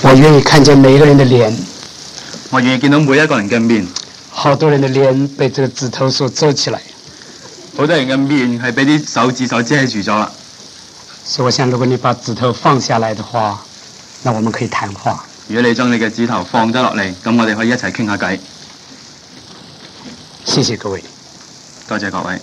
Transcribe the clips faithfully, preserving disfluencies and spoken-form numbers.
我願意看見每一個人的臉， 我願意見到每一個人嘅面。 好多人的臉被這個指頭所遮起來， 好多人嘅面係俾啲手指所遮住咗啦。 所以我想，如果你把指頭放下來的話，那我們可以談話。 如果你將你嘅指頭放咗落嚟，咁我哋可以一齊傾下偈。 謝謝各位， 多謝各位。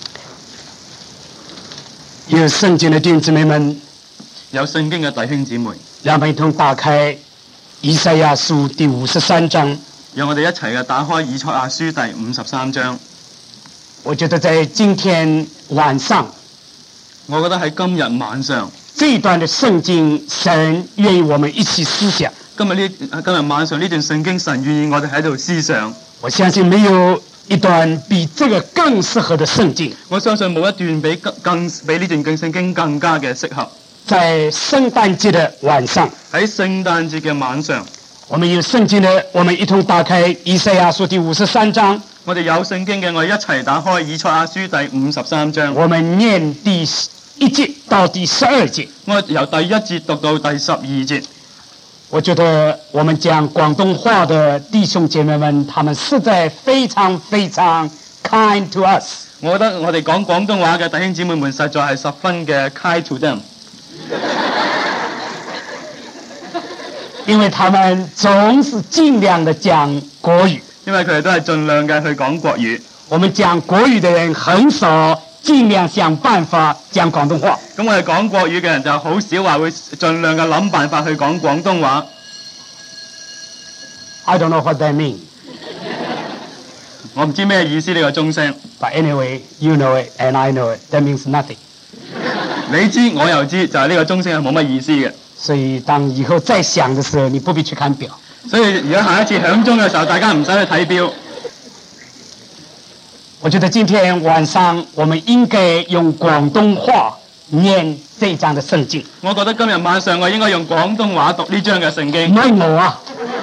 有聖經的弟兄姊妹們， 有聖經嘅弟兄姊妹， 讓我們一同打開以賽亞書第五十三章。 讓我哋一齊嘅打開以賽亞書第五十三章。 我覺得在今天晚上， 我覺得喺今日晚上這一段的聖經，神願意我們一起思想。 今日呢今日晚上呢段聖經，神願意我哋喺度思想。 我相信沒有一段比這個更適合的聖經。 我相信冇一段比更更比呢段更聖經更加嘅適合。 在聖誕節的晚上， 喺聖誕節嘅晚上， 我們有聖經的，我們一同打開以賽亞書第五十三章。 我哋有聖經嘅，我哋一齊打開以賽亞書第五十三章。 我們念第一節到第十二節。 我由第一節讀到第十二節。 我覺得我們講廣東話的弟兄姐妹們，他們實在非常非常 kind to us。 我覺得我哋講廣東話嘅弟兄姊妹們實在係十分嘅 kind to them。 因為他們總是盡量的講國語， 因為佢哋都係盡量嘅去講國語。 我們講國語的人很少盡量想辦法講廣東話。 咁我哋講國語嘅人就好少話會盡量嘅諗辦法去講廣東話。 I don't know what that means。 我唔知咩意思呢個鐘聲。 But anyway, you know it and I know it. That means nothing。 你知我又知，就係呢個鐘聲係冇乜意思嘅。 所以當以後再響的時候，你不必去看表。 所以如果下一次響鐘嘅時候，大家唔使去睇表。 我覺得今天晚上我們應該用廣東話念這章的聖經。 我覺得今日晚上我應該用廣東話讀呢章嘅聖經。 唔係我啊，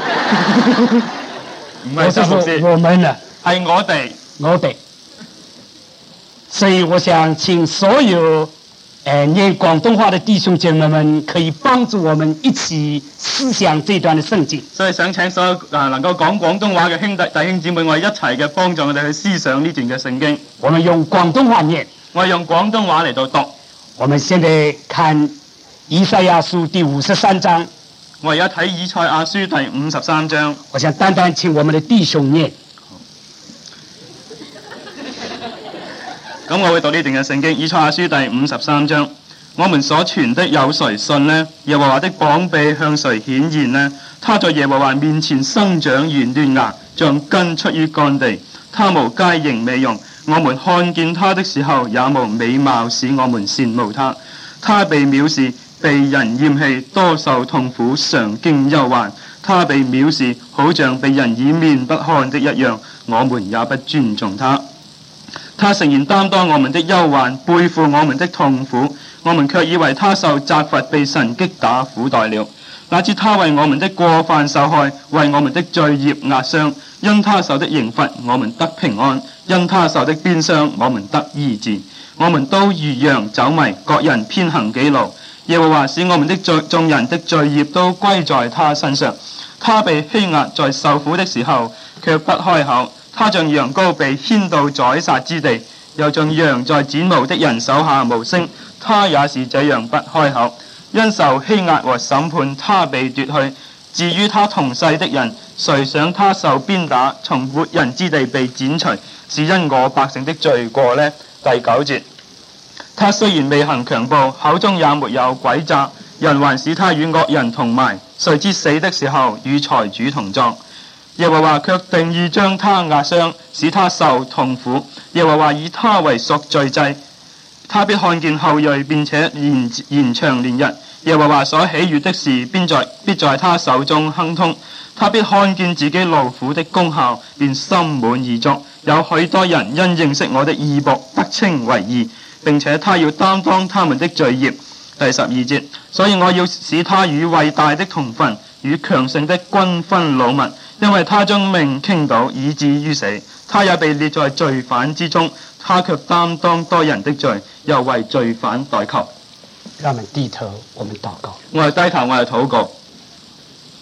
唔係周牧師， 我們啊， 係我哋， 我哋。所以我想請所有誒念廣東話的弟兄姐妹們，可以幫助我們一起思想這段的聖經。 所以想請所有啊能夠講廣東話嘅兄弟弟兄姊妹，我哋一齊嘅幫助我哋去思想呢段嘅聖經。 我們用廣東話念， 我哋用廣東話嚟到讀。 我們現在看以賽亞書第五十三章。 我而家睇以賽亞書第五十三章。 我想單單請我們的弟兄念。 咁我會讀呢段嘅聖經，以賽亞書第五十三章。我們所傳的有誰信呢？耶和華的膀臂向誰顯現呢？他在耶和華面前生長如嫩芽，像根出於乾地。他無佳形美容，我們看見他的時候，也無美貌使我們羨慕他。他被藐視，被人厭棄，多受痛苦，常經憂患。他被藐視，好像被人以面不看的一樣，我們也不尊重他。他誠然擔當我們的憂患，背負我們的痛苦，我們卻以為他受責罰，被神擊打苦待了。乃至他為我們的過犯受害，為我們的罪孽壓傷。因他受的刑罰，我們得平安；因他受的鞭傷，我們得醫治。我們都如羊走迷，各人偏行己路。耶和華使我們的罪眾人的罪孽都歸在他身上。他被欺壓，在受苦的時候，卻不開口。他像羊羔被牽到宰殺之地，又像羊在剪毛的人手下無聲。他也是這樣不開口。因受欺壓和審判，他被奪去。至於他同世的人，誰想他受鞭打，從活人之地被剪除，是因我百姓的罪過呢？第九節，他雖然未行強暴，口中也沒有詭詐，人還使他與惡人同埋，誰知死的時候與財主同葬。耶和華卻定意將他壓傷，使他受痛苦。耶和華以他為贖罪祭，他必看見後裔，並且延延長年日。耶和華所喜悅的事，必在必在他手中亨通。他必看見自己勞苦的功效，便心滿意足。有許多人因認識我的義僕，得稱為義，並且他要擔當他們的罪孽。第十二節，所以我要使他與偉大的同分，與強盛的均分擄物，因為他將命傾倒，以至於死。他也被列在罪犯之中，他卻擔當多人的罪，又為罪犯代求。 讓我們低頭，我們禱告。 我哋低頭，我哋禱告。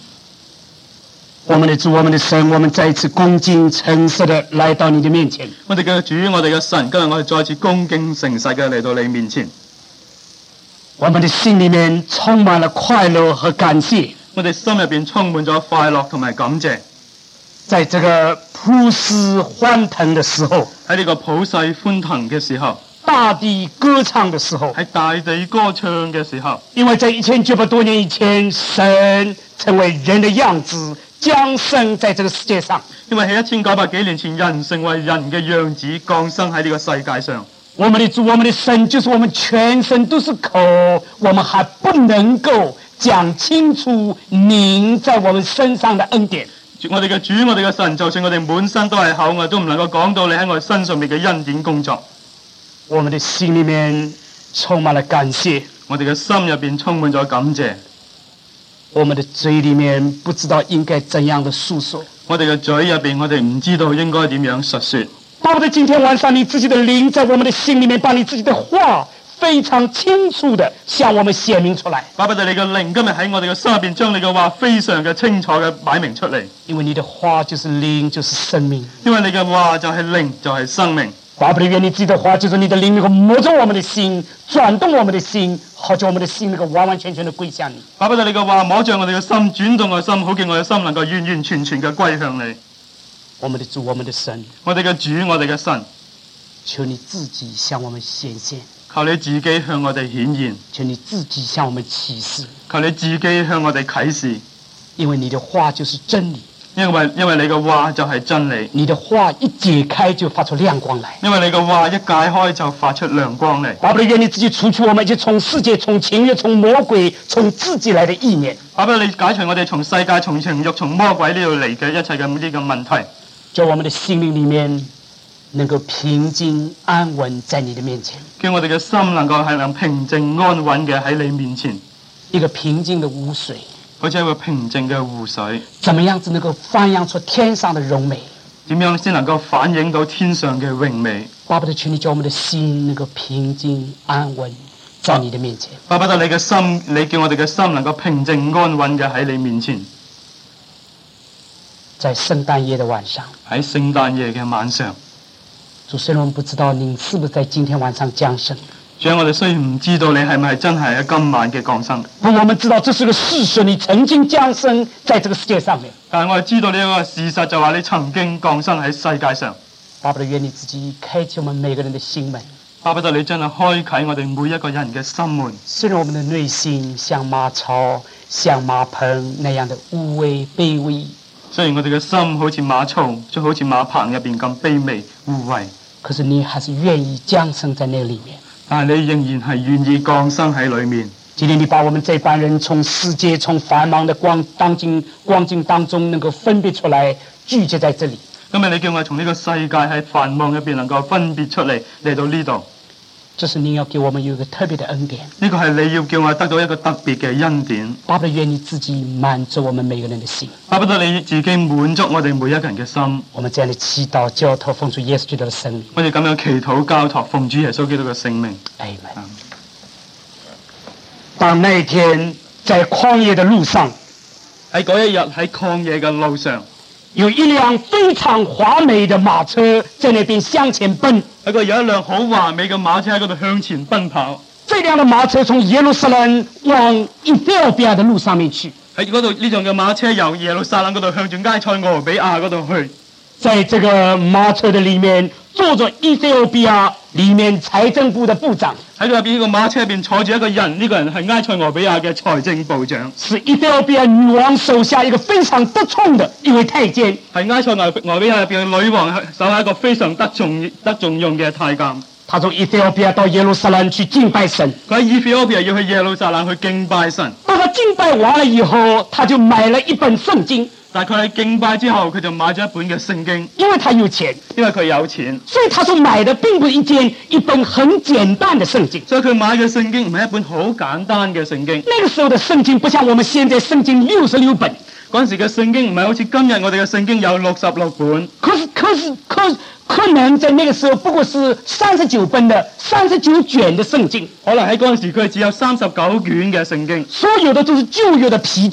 我們的主，我們的神，我們再一次恭敬誠實的來到你的面前。 我哋嘅主，我哋嘅神，今日我哋再次恭敬誠實嘅嚟到你面前。 我們的心裏面充滿了快樂和感謝。 我哋心入邊充滿咗快樂同埋感謝。 在這個普世歡騰的時候， 喺呢個普世歡騰嘅時候， 大地歌唱的時候， 喺大地歌唱嘅時候， 因為在一千九百多年以前，神成為人的樣子，降生在這個世界上。 因為喺一千九百幾年前，人成為人嘅樣子，降生喺呢個世界上。 我們的主，我們的神，就是我們全身都是口，我們還不能夠講清楚您在我們身上的恩典。 我哋嘅主，我哋嘅神，就算我哋滿身都係口，我都唔能夠講到你喺我哋身上面嘅恩典工作。 我們的心裏面充滿了感謝， 我哋嘅心入邊充滿咗感謝。 我們的嘴裏面不知道應該怎樣的訴說。 我哋嘅嘴入邊，我哋唔知道應該點樣述說。 巴不得今天晚上你自己的靈在我們的心裏面，把你自己的話非常清楚的向我們顯明出來。 巴不得你嘅靈今日喺我哋嘅心入邊，將你嘅話非常嘅清楚嘅擺明出嚟。 因為你的話就是靈，就是生命。 因為你嘅話就係靈，就係生命。 巴不得願你自己的話就是你的靈，能夠摸着我們的心，轉動我們的心，好叫我們的心能夠完完全全的歸向你。 巴不得你嘅話摸着我哋嘅心，轉動我嘅心，好叫我嘅心能夠完完全全嘅歸向你。 我們的主，我們的神， 我哋嘅主，我哋嘅神， 求你自己向我們顯現， 求你自己向我哋顯現， 求你自己向我們啟示， 求你自己向我哋啟示。 因為你的話就是真理， 因為因為你嘅話就係真理， 你的話一解開就發出亮光來。 因為你嘅話一解開就發出亮光嚟。 巴不得願你自己除去我們一切從世界、從情欲、從魔鬼、從自己來的意念。 巴不得你解除我哋從世界、從情欲、從魔鬼呢度嚟嘅一切嘅呢個問題。 叫我們的心靈裏面能夠平靜安穩在你的面前， 叫我哋嘅心能夠係能平靜安穩嘅喺你面前， 一個平靜的湖水， 好似一個平靜嘅湖水。 怎麼樣子能夠翻揚出天上的榮美？ 點樣先能夠反映到天上嘅榮美？ 巴不得求你叫我們的心能夠平靜安穩在你的面前。 巴不得你嘅心，你叫我哋嘅心能夠平靜安穩嘅喺你面前。 在聖誕夜的晚上， 喺聖誕夜嘅晚上， 主，雖然我們不知道您是不是在今天晚上降生， 主，我哋雖然唔知道你係咪真係喺今晚嘅降生， 不過我們知道這是個事實，你曾經降生在這個世界上面。 但係我哋知道呢個事實，就話你曾經降生喺世界上。 巴不得願你自己開啟我們每個人的心門， 巴不得你真係開啟我哋每一個人嘅心門。 雖然我們的內心像馬槽、像馬棚那樣的污穢卑微， 雖然我哋嘅心好似馬槽，就好似馬棚入邊咁卑微污穢， 可是你還是願意降生在那裏面。 但係你仍然係願意降生喺裏面。 今天你把我們這班人從世界、從繁忙的光當今光景當中能夠分別出來，聚集在這裏。 今日你叫我從呢個世界喺繁忙入邊能夠分別出嚟嚟到呢度， 這是您要給我們有一個特別的恩典。 呢個係你要叫我得到一個特別嘅恩典。 巴不得願你自己滿足我們每個人的心。 巴不得你自己滿足我哋每一個人嘅心。 我們這樣的祈禱交託奉主耶穌基督的聖名。 我哋咁樣祈禱交託奉主耶穌基督嘅聖名。 阿門。當那一天在曠野的路上， 喺嗰一日喺曠野嘅路上， 有一輛非常華美的馬車在那邊向前奔。 喺個有一輛好華美嘅馬車喺嗰度向前奔跑。 這輛的馬車從耶路撒冷往伊非歐比亞的路上面去。 喺嗰度呢輛嘅馬車由耶路撒冷嗰度向住埃塞俄比亞嗰度去。 在這個馬車的裏面坐着伊非歐比亞裏面財政部的部長。 喺入邊呢個馬車入邊坐住一個人，呢、這個人係埃塞俄比亞嘅財政部長， 是伊非歐比亞女王手下一個非常得寵的一位太監。 係埃塞俄俄比亞入邊嘅女王手下一個非常得重得重用嘅太監。 他從伊非歐比亞到耶路撒冷去敬拜神。 佢喺伊非歐比亞要去耶路撒冷去敬拜神。 當他敬拜完了以後，他就買了一本聖經。 但係佢喺敬拜之後，佢就買咗一本嘅聖經， 因為他有錢， 因為佢有錢， 所以他所買的並不是一件一本很簡單的聖經。 所以佢買嘅聖經唔係一本好簡單嘅聖經。 那個時候的聖經不像我們現在聖經六十六本， 嗰陣時嘅聖經唔係好似今日我哋嘅聖經有六十六本。 可是可是可可能在那個時候不過是三十九本的三十九卷的聖經， 可能喺嗰陣時佢只有三十九卷嘅聖經， 所有的都是舊約的皮卷。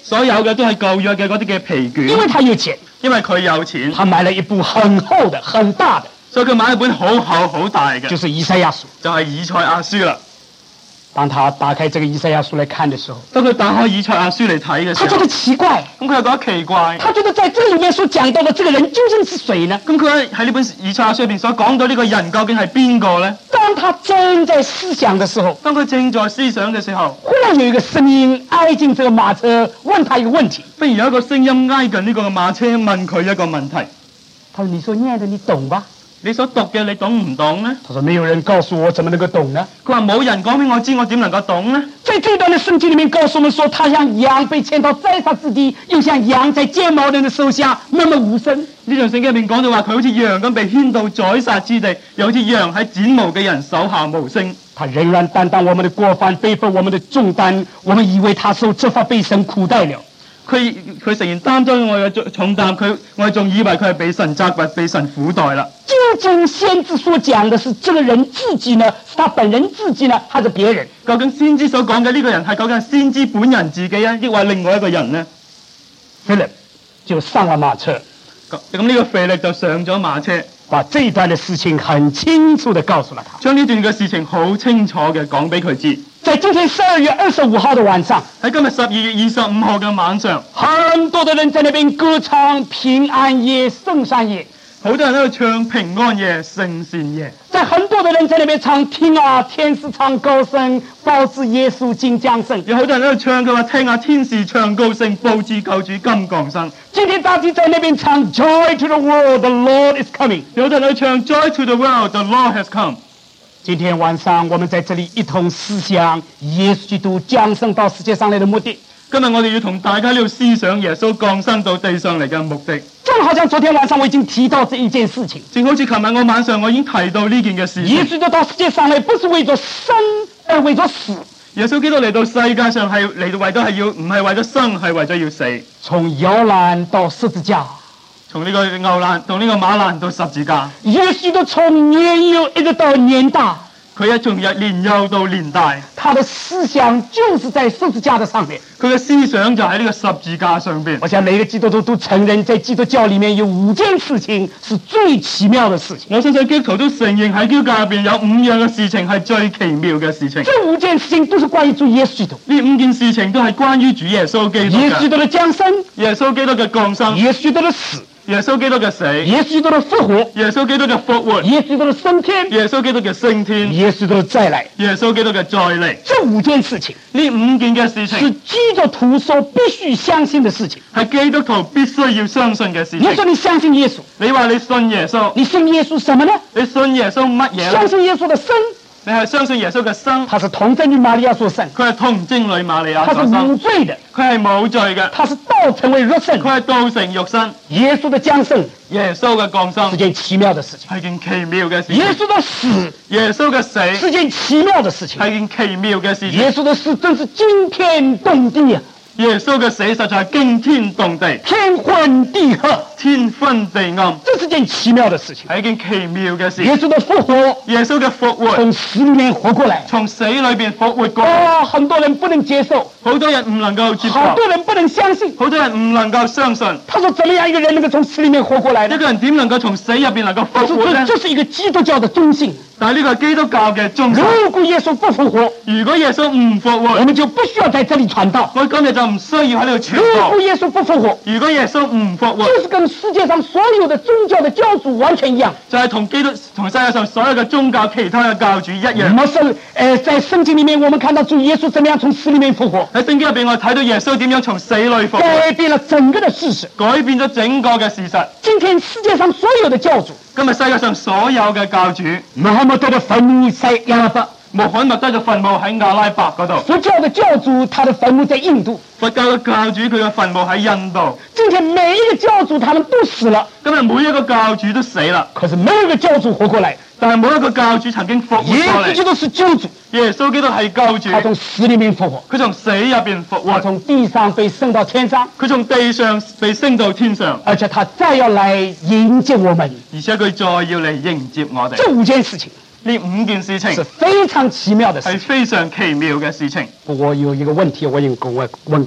所有嘅都係舊約嘅嗰啲嘅皮卷， 因為他有錢， 因為佢有錢， 他買了一部很厚的、很大的， 所以佢買一本好厚好大嘅， 就是以賽亞書。 就係以賽亞書啦。 當他打開這個以賽亞書來看的時候， 當佢打開以賽亞書嚟睇嘅時候， 他覺得奇怪， 咁佢又覺得奇怪。 他覺得在這裡面所講到的這個人究竟是誰呢？ 咁佢喺呢本以賽亞書入邊所講到呢個人究竟係邊個呢？ 當他正在思想的時候， 當佢正在思想嘅時候， 忽然有一個聲音挨近這個馬車，問他一個問題。 忽然有一個聲音挨近呢個馬車，問佢一個問題。 他說：你所念的你懂吧？ 你所讀嘅你懂唔懂呢？ 他說：沒有人告訴我，怎麼能夠懂呢？ 佢話冇人講俾我知，我點能夠懂呢？ 在這段的聖經裡面告訴我們說，他像羊被牽到宰殺之地，又像羊在剪毛人的手下默默無聲。 呢段聖經入面講到話，佢好似羊咁被牽到宰殺之地，又好似羊喺剪毛嘅人手下無聲。 他仍然擔當我們的過犯，背負我們的重擔。我們以為他受責罰被神苦待了。 佢佢誠然擔咗我嘅重擔，佢我哋仲以為佢係被神責罰、被神苦待啦。 究竟先知所講的是這個人自己呢？是他本人自己呢？還是別人？ 究竟先知所講嘅呢個人係究竟係先知本人自己啊，抑或另外一個人呢？ 腓力就上了馬車。 咁咁呢個腓力就上咗馬車， 把這一段的事情很清楚地告訴了他， 將呢段嘅事情好清楚嘅講俾佢知。 在今天十二月二十五號的晚上， 喺今日十二月二十五號嘅晚上， 很多的人在那邊歌唱平安夜、聖善夜， 好多人喺度唱平安夜、聖善夜。 在很多的人在那邊唱聽啊，天使唱高聲，報知耶穌今降生。 有好多人喺度唱，佢話聽啊，天使唱高聲，報知救主今降生。 今天大家在那邊唱 Joy to the world, the Lord is coming。 有好多人喺度唱 Joy to the world, the Lord has come。 今天晚上我們在這裡一同思想耶穌基督降生到世界上來的目的。 今日我哋要同大家呢度思想耶穌降生到地上嚟嘅目的。 正好像昨天晚上我已經提到這一件事情， 正好似琴日我晚上我已經提到呢件嘅事情。 耶穌基督到世界上來不是為咗生，而為咗死。 耶穌基督嚟到世界上係嚟到為咗係要唔係為咗生，係為咗要死。 從搖籃到十字架， 從呢個牛欄到呢個馬欄到十字架， 耶穌基督從年幼一直到年大。 佢一從日年幼到年大， 他的思想就是在十字架的上面。 佢嘅思想就喺呢個十字架上邊。 我想每個基督徒都承認，在基督教裡面有五件事情是最奇妙的事情。 我相信基督徒都承認喺基督教入邊有五樣嘅事情係最奇妙嘅事情。 這五件事情都是關於主耶穌基督。 呢五件事情都係關於主耶穌基督嘅。 耶穌基督的降生， 耶穌基督嘅降生， 耶穌基督的死， 耶穌基督嘅死， 耶穌基督的復活， 耶穌基督嘅復活， 耶穌基督的升天， 耶穌基督嘅升天， 耶穌基督的再來。 耶穌基督嘅再嚟。 這五件事情， 呢五件嘅事是情基督徒所必須相信的事情。 係基督徒必須要相信嘅事情。 你說你相信耶穌， 你話你信耶穌， 你信耶穌什麼呢？ 你信耶穌乜嘢咧？ 相信耶穌的生， 你係相信耶穌嘅生， 他是童貞女瑪利亞所生， 佢係童貞女瑪利亞他是無所生， 罪的， 佢係冇罪嘅， 他是道成為肉身。 佢係道成肉身。 耶穌的降生耶穌嘅降生是件奇妙的事情， 係件奇妙嘅事耶情。 穌的死耶穌嘅死是件奇妙的事情， 係件奇妙嘅事情。 耶穌的死真是驚天動地啊！ 耶穌嘅死實在係驚天動地， 天昏地黑， 天昏地暗， 這是件奇妙的事情。 係一件奇妙嘅事。 耶穌的復活， 耶穌嘅復活， 從死裡面活過來， 從死裏邊復活過嚟， 啊，很多人不能接受， 好多人唔能夠接受， 好多人不能相信。 好多人唔能夠相信。 他說：怎麼樣一個人能夠從死裡面活過來呢？ 一個人點能夠從死入邊能夠他說： 復活呢這？這是一個基督教的中性。 但係呢個係基督教嘅宗教。 如果耶穌不復活， 如果耶穌唔復活， 我們就不需要在這裡傳道。 我今日就唔需要喺呢度傳如果道。 耶穌不復活， 如果耶穌唔復活， 就是跟世界上所有的宗教的教主完全一樣。 就係同基督同世界上所有嘅宗教其他嘅教主一樣。 我是呃，在聖經裡面，我們看到主耶穌怎麼樣從死裡面復活， 喺聖經入邊，我睇到耶穌點樣從死裏復活， 改變了整個的事實。 改變咗整個嘅事實。 今天世界上所有的教主， 今日世界上所有嘅教主， 穆罕默德的墳墓在亞拉伯， 穆罕默德嘅墳墓喺阿拉伯嗰度， 佛教的教主他的墳墓在印度， 佛教嘅教主佢嘅墳墓喺印度。 今天每一個教主他們都死了， 今日每一個教主都死啦， 可是沒有一個教主活過來。 但係每一個教主曾經復活耶過嚟。 穌基督是救主， 耶穌基督係救主， 他從死裡面復活， 佢從死入邊復他活， 從地上被升到天上， 佢從地上被升到天上， 而且他再要來迎接我們。 而且佢再要嚟迎接我哋。 這五件事情呢五件事情是非常奇妙的事情。 係非常奇妙嘅事情。 我有一個問題，我應該問問各位：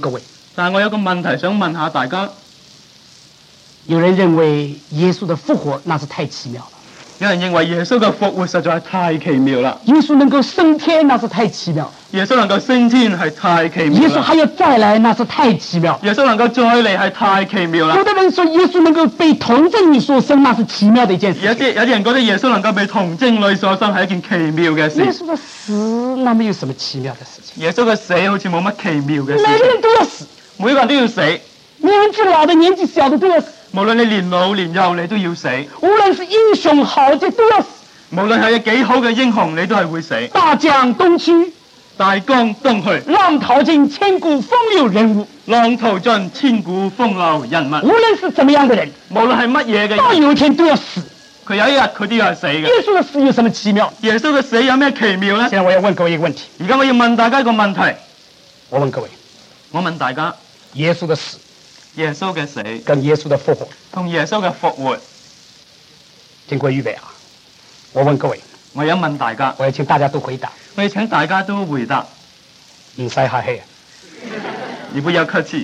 但係我有個問題想問下大家， 有人認為耶穌的復活那是太奇妙了， 有人認為耶穌嘅復活實在係太奇妙啦， 耶穌能夠升天那是太奇妙， 耶穌能夠升天係太奇妙啦， 耶穌還要再來那是太奇妙， 耶穌能夠再嚟係太奇妙啦。 有的人說耶穌能夠被童貞女所生那是奇妙的一件事情， 有啲有啲人覺得耶穌能夠被童貞女所生係一件奇妙嘅事。 耶穌的死那沒有什麼奇妙的事情， 耶穌嘅死好似冇乜奇妙嘅事每個人情， 都要死， 每個人都要死， 年紀老的年紀小的都要死， 無論你年老年幼你都要死， 無論是英雄豪傑都要死， 無論係幾好嘅英雄你都係會死。 大江東去， 大江東去， 浪淘盡，千古風流人物， 浪淘盡，千古風流人物。 無論是怎麼樣的人， 無論係乜嘢嘅人， 到有一天都要死。 佢有一日佢都要係死嘅。 耶穌的死有什麼奇妙？ 耶穌嘅死有咩奇妙呢？ 現在我要問各位一個問題， 而家我要問大家一個問題， 我問各位， 我問大家， 耶穌的死耶穌嘅死跟耶穌的復活， 同耶穌嘅復活， 經過預備啊，我問各位， 我要問大家， 我要請大家都回答， 我要請大家都回答， 唔使客氣， 你不要客氣。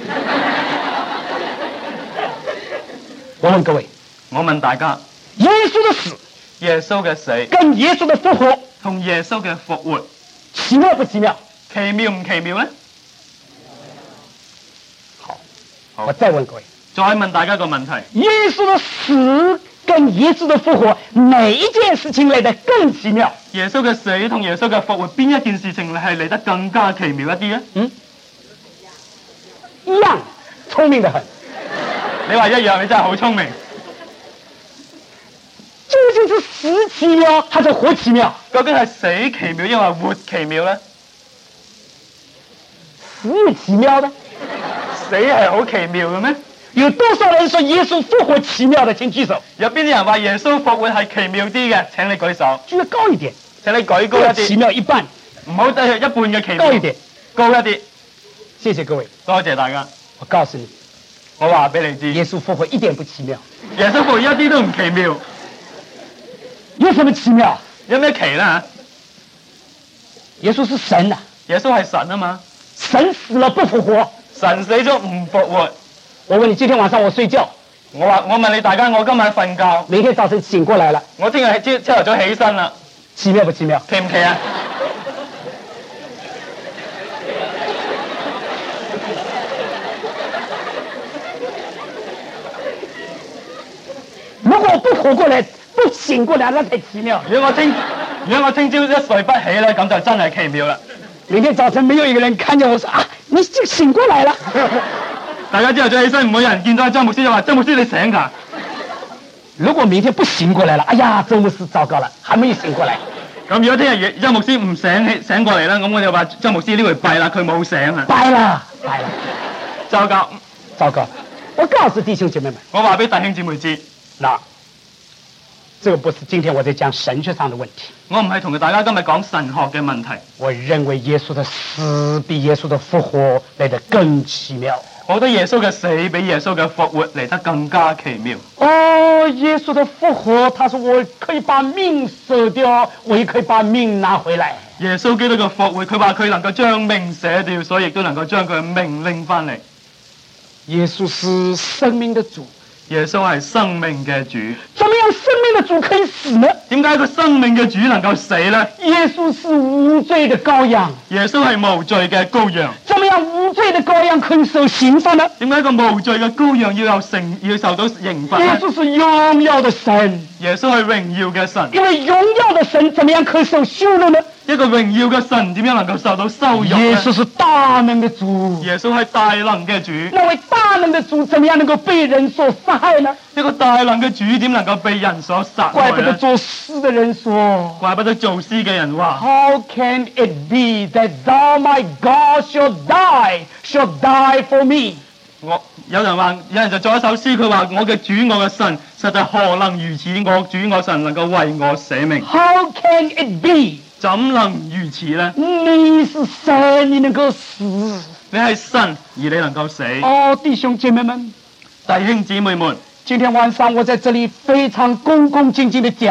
我問各位， 我問大家， 耶穌的死耶穌嘅死跟耶穌的復活， 同耶穌嘅復活， 奇妙不奇妙？ 奇妙唔奇妙呢？ 好， 好我再問各位， 再問大家一個問題， 耶穌的死跟耶穌的復活，哪一件事情來得更奇妙？ 耶穌嘅死同耶穌嘅復活，邊一件事情係嚟得更加奇妙一啲呢？ 嗯，一樣，聰明得很。 你話一樣，你真係好聰明。 究竟是死奇妙還是活奇妙？ 究竟係死奇妙，抑或活奇妙呢？ 死有奇妙的， 死係好奇妙嘅咩？ 有多少人說耶穌復活奇妙的？請舉手。 有邊啲人話耶穌復活係奇妙啲嘅？請你舉手。 舉得高一點， 請你舉高一奇啲， 妙一半， 唔好低一半嘅奇妙。 高一點， 高一啲。 謝謝各位。 多謝大家。 我告訴你， 我話俾你知， 耶穌復活一點不奇妙。 耶穌復活一啲都唔奇妙。 有什麼奇妙？ 有咩奇呢？ 耶穌是神啊， 耶穌係神啊嘛， 神死了不復活。 神死咗唔復活。 我問你，今天晚上我睡覺， 我話我問你大家，我今晚瞓覺， 明天早晨醒過來了， 我聽日朝朝頭早起身啦， 奇妙不奇妙？ 奇唔奇啊？ 如果我不活過來，不醒過來，那才奇妙。 如果我聽如果我聽朝一睡不起咧，咁就真係奇妙啦。 明天早晨沒有一個人看見我說啊，你就醒過來了。 大家朝頭早起身，唔會有人見到張牧師就話：張牧師你醒㗎？ 如果明天不醒過來了，哎呀，周牧師糟糕了，還沒有醒過來。 咁如果聽日張牧師唔醒起醒過嚟啦，咁我就話張牧師呢回弊啦，佢冇醒啊！ 敗了，敗了， 糟糕， 糟糕！我告訴弟兄姐妹們， 我話俾弟兄姊妹知， 那這個不是今天我在講神學上的問題。 我唔係同大家今日講神學嘅問題。 我認為耶穌的死比耶穌的復活來得更奇妙。 我覺得耶穌嘅死比耶穌嘅復活嚟得更加奇妙。 哦，耶穌的復活，他說我可以把命捨掉，我也可以把命拿回來。 耶穌基督嘅復活，佢話佢能夠將命捨掉，所以亦都能夠將佢嘅命拎翻嚟。 耶穌是生命的主。 耶穌係生命嘅主， 怎麼樣生命的主可以死呢？ 點解個生命嘅主能夠死呢？ 耶穌是無罪的羔羊， 耶穌係無罪嘅羔羊。 怎麼樣無罪的羔羊可以受刑罰呢？ 點解個無罪嘅羔羊要有成要受到刑罰呢？ 耶穌是榮耀的神， 耶穌係榮耀嘅神。 因為榮耀的神怎麼樣可以受羞辱呢？ 一個榮耀嘅神點樣能夠受到羞辱呢？ 耶穌是大能的主， 耶穌係大能嘅主。 那位大能的主怎麼樣能夠被人所殺害呢？ 一個大能嘅主點能夠被人所殺害怪不得呢？ 作詩的人說， 怪不得做詩嘅人話 How can it be that thou, my God, shall die, shall die for me？ 我有人話，有人就作一首詩，佢話我嘅主我嘅神，實在何能如此？我主我神能夠為我捨命， How can it be？ 怎能如此呢？ 你是神，你能夠死。 你係神，而你能夠死。 哦，弟兄姐妹們， 弟兄姊妹們， 今天晚上我在這裡非常恭恭敬敬地講，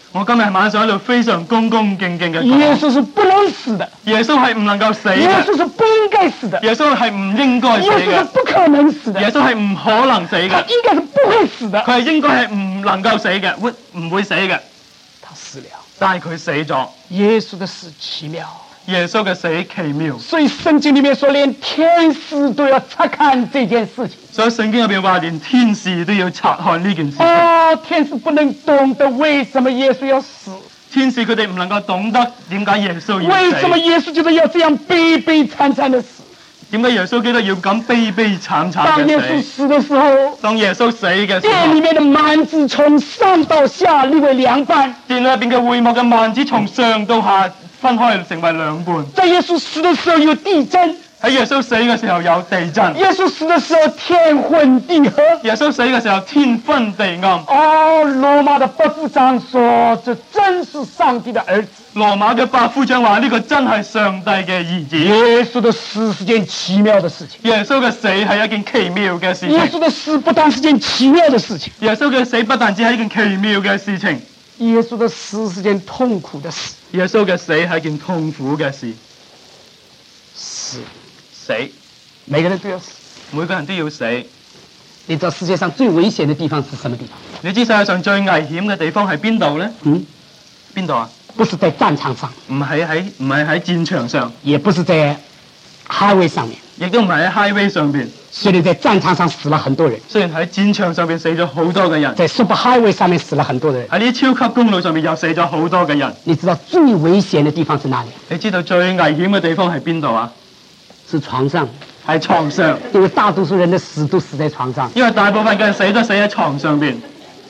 我今日晚上喺度非常恭恭敬敬嘅耶講， 穌是不能死的， 耶穌係唔能夠死耶嘅， 穌是不應該死的， 耶穌係唔應該死耶穌是嘅， 不可能死的， 耶穌係唔可能死他嘅， 應該是不會死的。 佢係應該係唔能夠死嘅，會唔會死嘅？ 他死了。 但係佢死咗。 耶穌的死奇妙， 耶穌嘅死奇妙， 所以聖經裏面說，連天使都要察看這件事情。 所以聖經入邊話，連天使都要察看呢件事情。 哦，天使不能懂得為什麼耶穌要死， 天使佢哋唔能夠懂得點解耶穌要為什麼死， 耶穌就是要這樣悲悲慘慘的死。 點解耶穌基督要咁悲悲慘慘當耶穌嘅死？ 死的時候， 當耶穌死嘅時殿裏候， 面的幔子從上到下立為兩半。 殿裏邊嘅會幕嘅幔子從上到下分開成為兩半。 在耶穌死的時候有地震， 喺耶穌死嘅時候有地震， 耶穌死的時候天昏地黑。 耶穌死嘅時候天昏地暗。 哦，羅馬的百夫長說，這真是上帝的兒子。 羅馬嘅百夫長話呢個真係上帝嘅兒子。 耶穌的死是件奇妙的事情。 耶穌嘅死係一件奇妙嘅事耶穌情。 的死不但是件奇妙的事情， 耶穌嘅死不但只係一件奇妙嘅事情， 耶穌的死是件痛苦的事。 耶穌嘅死係一件痛苦嘅事。 死， 死， 每個人都要死。 每個人都要死。 你知道世界上最危險的地方是什麼地方？ 你知世界上最危險嘅地方係邊度呢？ 嗯， 邊度啊？ 不是在戰場上， 唔係喺唔係喺戰場上， 也不是在 highway 上面。 亦都唔係喺 highway 上邊。 雖然在戰場上死了很多人， 雖然喺戰場上邊死咗好多嘅人， 在 super highway 上面死了很多的人。 喺呢啲超級公路上面又死咗好多嘅人。 你知道最危險的地方是哪裡？ 你知道最危險嘅地方係邊度啊？ 是床上， 喺床上， 因為大多數人的死都死在床上。 因為大部分嘅人死都死喺床上邊。